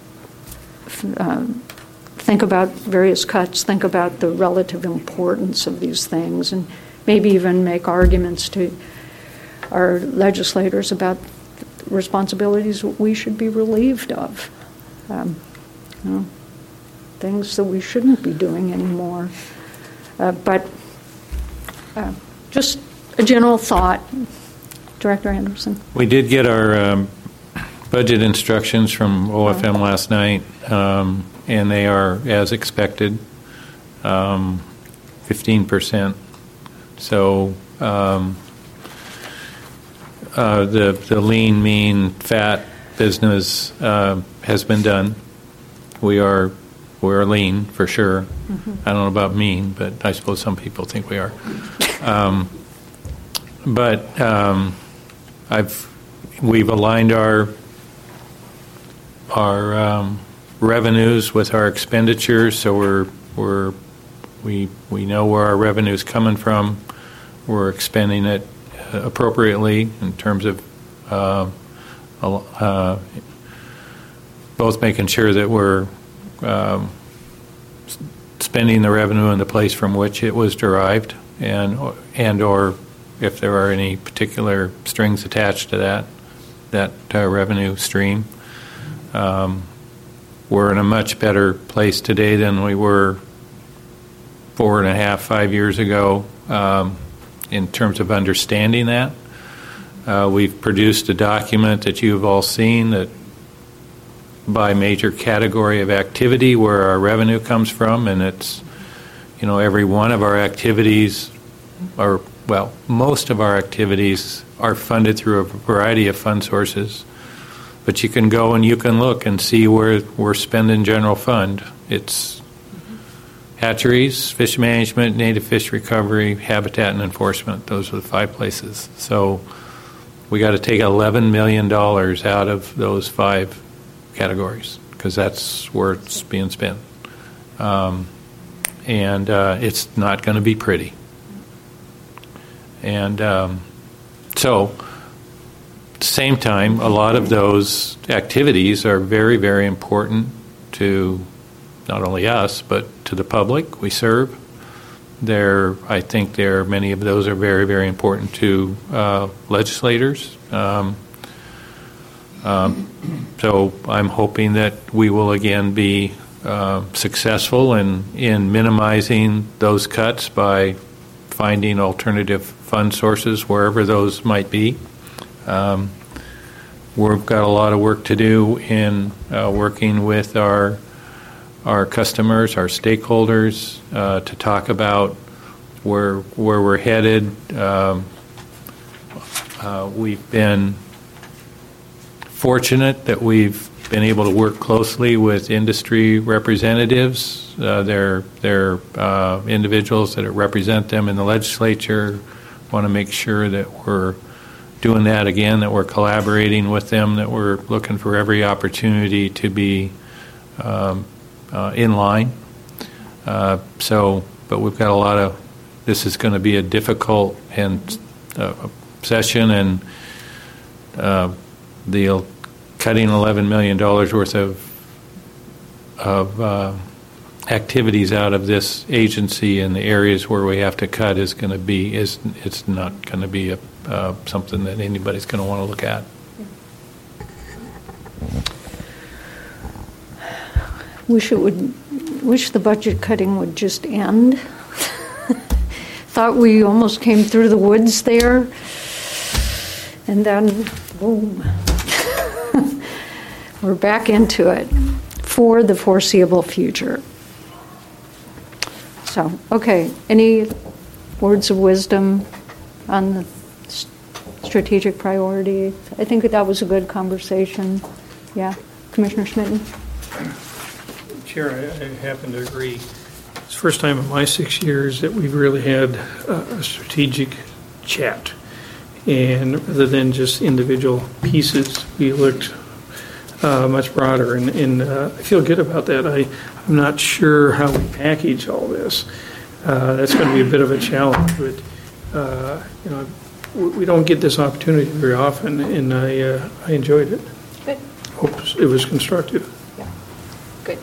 uh, think about various cuts, think about the relative importance of these things, and maybe even make arguments to our legislators about responsibilities we should be relieved of. Um, you know, things that we shouldn't be doing anymore. Uh, but uh, just a general thought. Director Anderson. we did get our um, budget instructions from O F M last night, um, and they are, as expected, um, fifteen percent. So um, uh, the, the lean, mean, fat business uh, has been done. We are we're lean for sure. Mm-hmm. I don't know about mean, but I suppose some people think we are. Um, but um, I've we've aligned our our um, revenues with our expenditures, so we're we're we we know where our revenue is coming from. We're expending it appropriately in terms of. Uh, Uh, both making sure that we're um, spending the revenue in the place from which it was derived, and and or if there are any particular strings attached to that that uh, revenue stream. Um, we're in a much better place today than we were four and a half, five years ago um, in terms of understanding that. Uh, we've produced a document that you've all seen that by major category of activity where our revenue comes from, and it's, you know, every one of our activities, or, well, most of our activities are funded through a variety of fund sources. But you can go and you can look and see where we're spending general fund. It's hatcheries, fish management, native fish recovery, habitat and enforcement. Those are the five places. So we got to take eleven million dollars out of those five categories because that's where it's being spent. Um, and uh, it's not going to be pretty. And um, so, at the same time, a lot of those activities are very, very important to not only us, but to the public we serve. There, I think there, many of those are very, very important to uh, legislators. Um, um, so I'm hoping that we will again be uh, successful in, in minimizing those cuts by finding alternative fund sources wherever those might be. Um, we've got a lot of work to do in uh, working with our our customers, our stakeholders, uh, to talk about where where we're headed. Um, uh, we've been fortunate that we've been able to work closely with industry representatives. Uh, they're they're uh, individuals that represent them in the legislature. Want to make sure that we're doing that again, that we're collaborating with them, that we're looking for every opportunity to be um, uh, in line. Uh, so, but we've got a lot of, this is going to be a difficult and uh, session, and uh, the cutting eleven million dollars worth of of uh, activities out of this agency in the areas where we have to cut is going to be is it's not going to be a, uh, something that anybody's going to want to look at. Wish it would. Wish the budget cutting would just end. Thought we almost came through the woods there, and then boom. We're back into it for the foreseeable future. So, okay, any words of wisdom on the strategic priority? I think that was a good conversation. Yeah, Commissioner Schmitten? Chair, I, I happen to agree. It's the first time in my six years that we've really had a, a strategic chat. And rather than just individual pieces, we looked Uh, much broader, and, and uh, I feel good about that. I, I'm not sure how we package all this. Uh, that's going to be a bit of a challenge, but uh, you know, we, we don't get this opportunity very often, and I uh, I enjoyed it. Good. Hope it was constructive. Yeah. Good.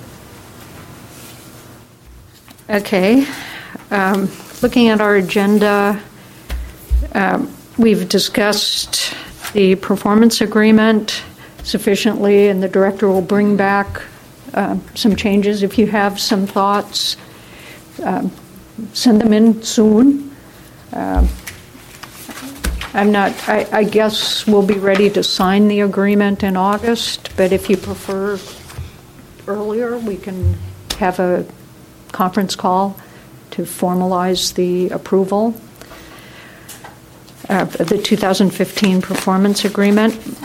Okay. Um, looking at our agenda, um, we've discussed the performance agreement sufficiently, and the director will bring back uh, some changes. If you have some thoughts, um, send them in soon. Uh, I'm not, I, I guess we'll be ready to sign the agreement in August, but if you prefer earlier, we can have a conference call to formalize the approval of the two thousand fifteen performance agreement.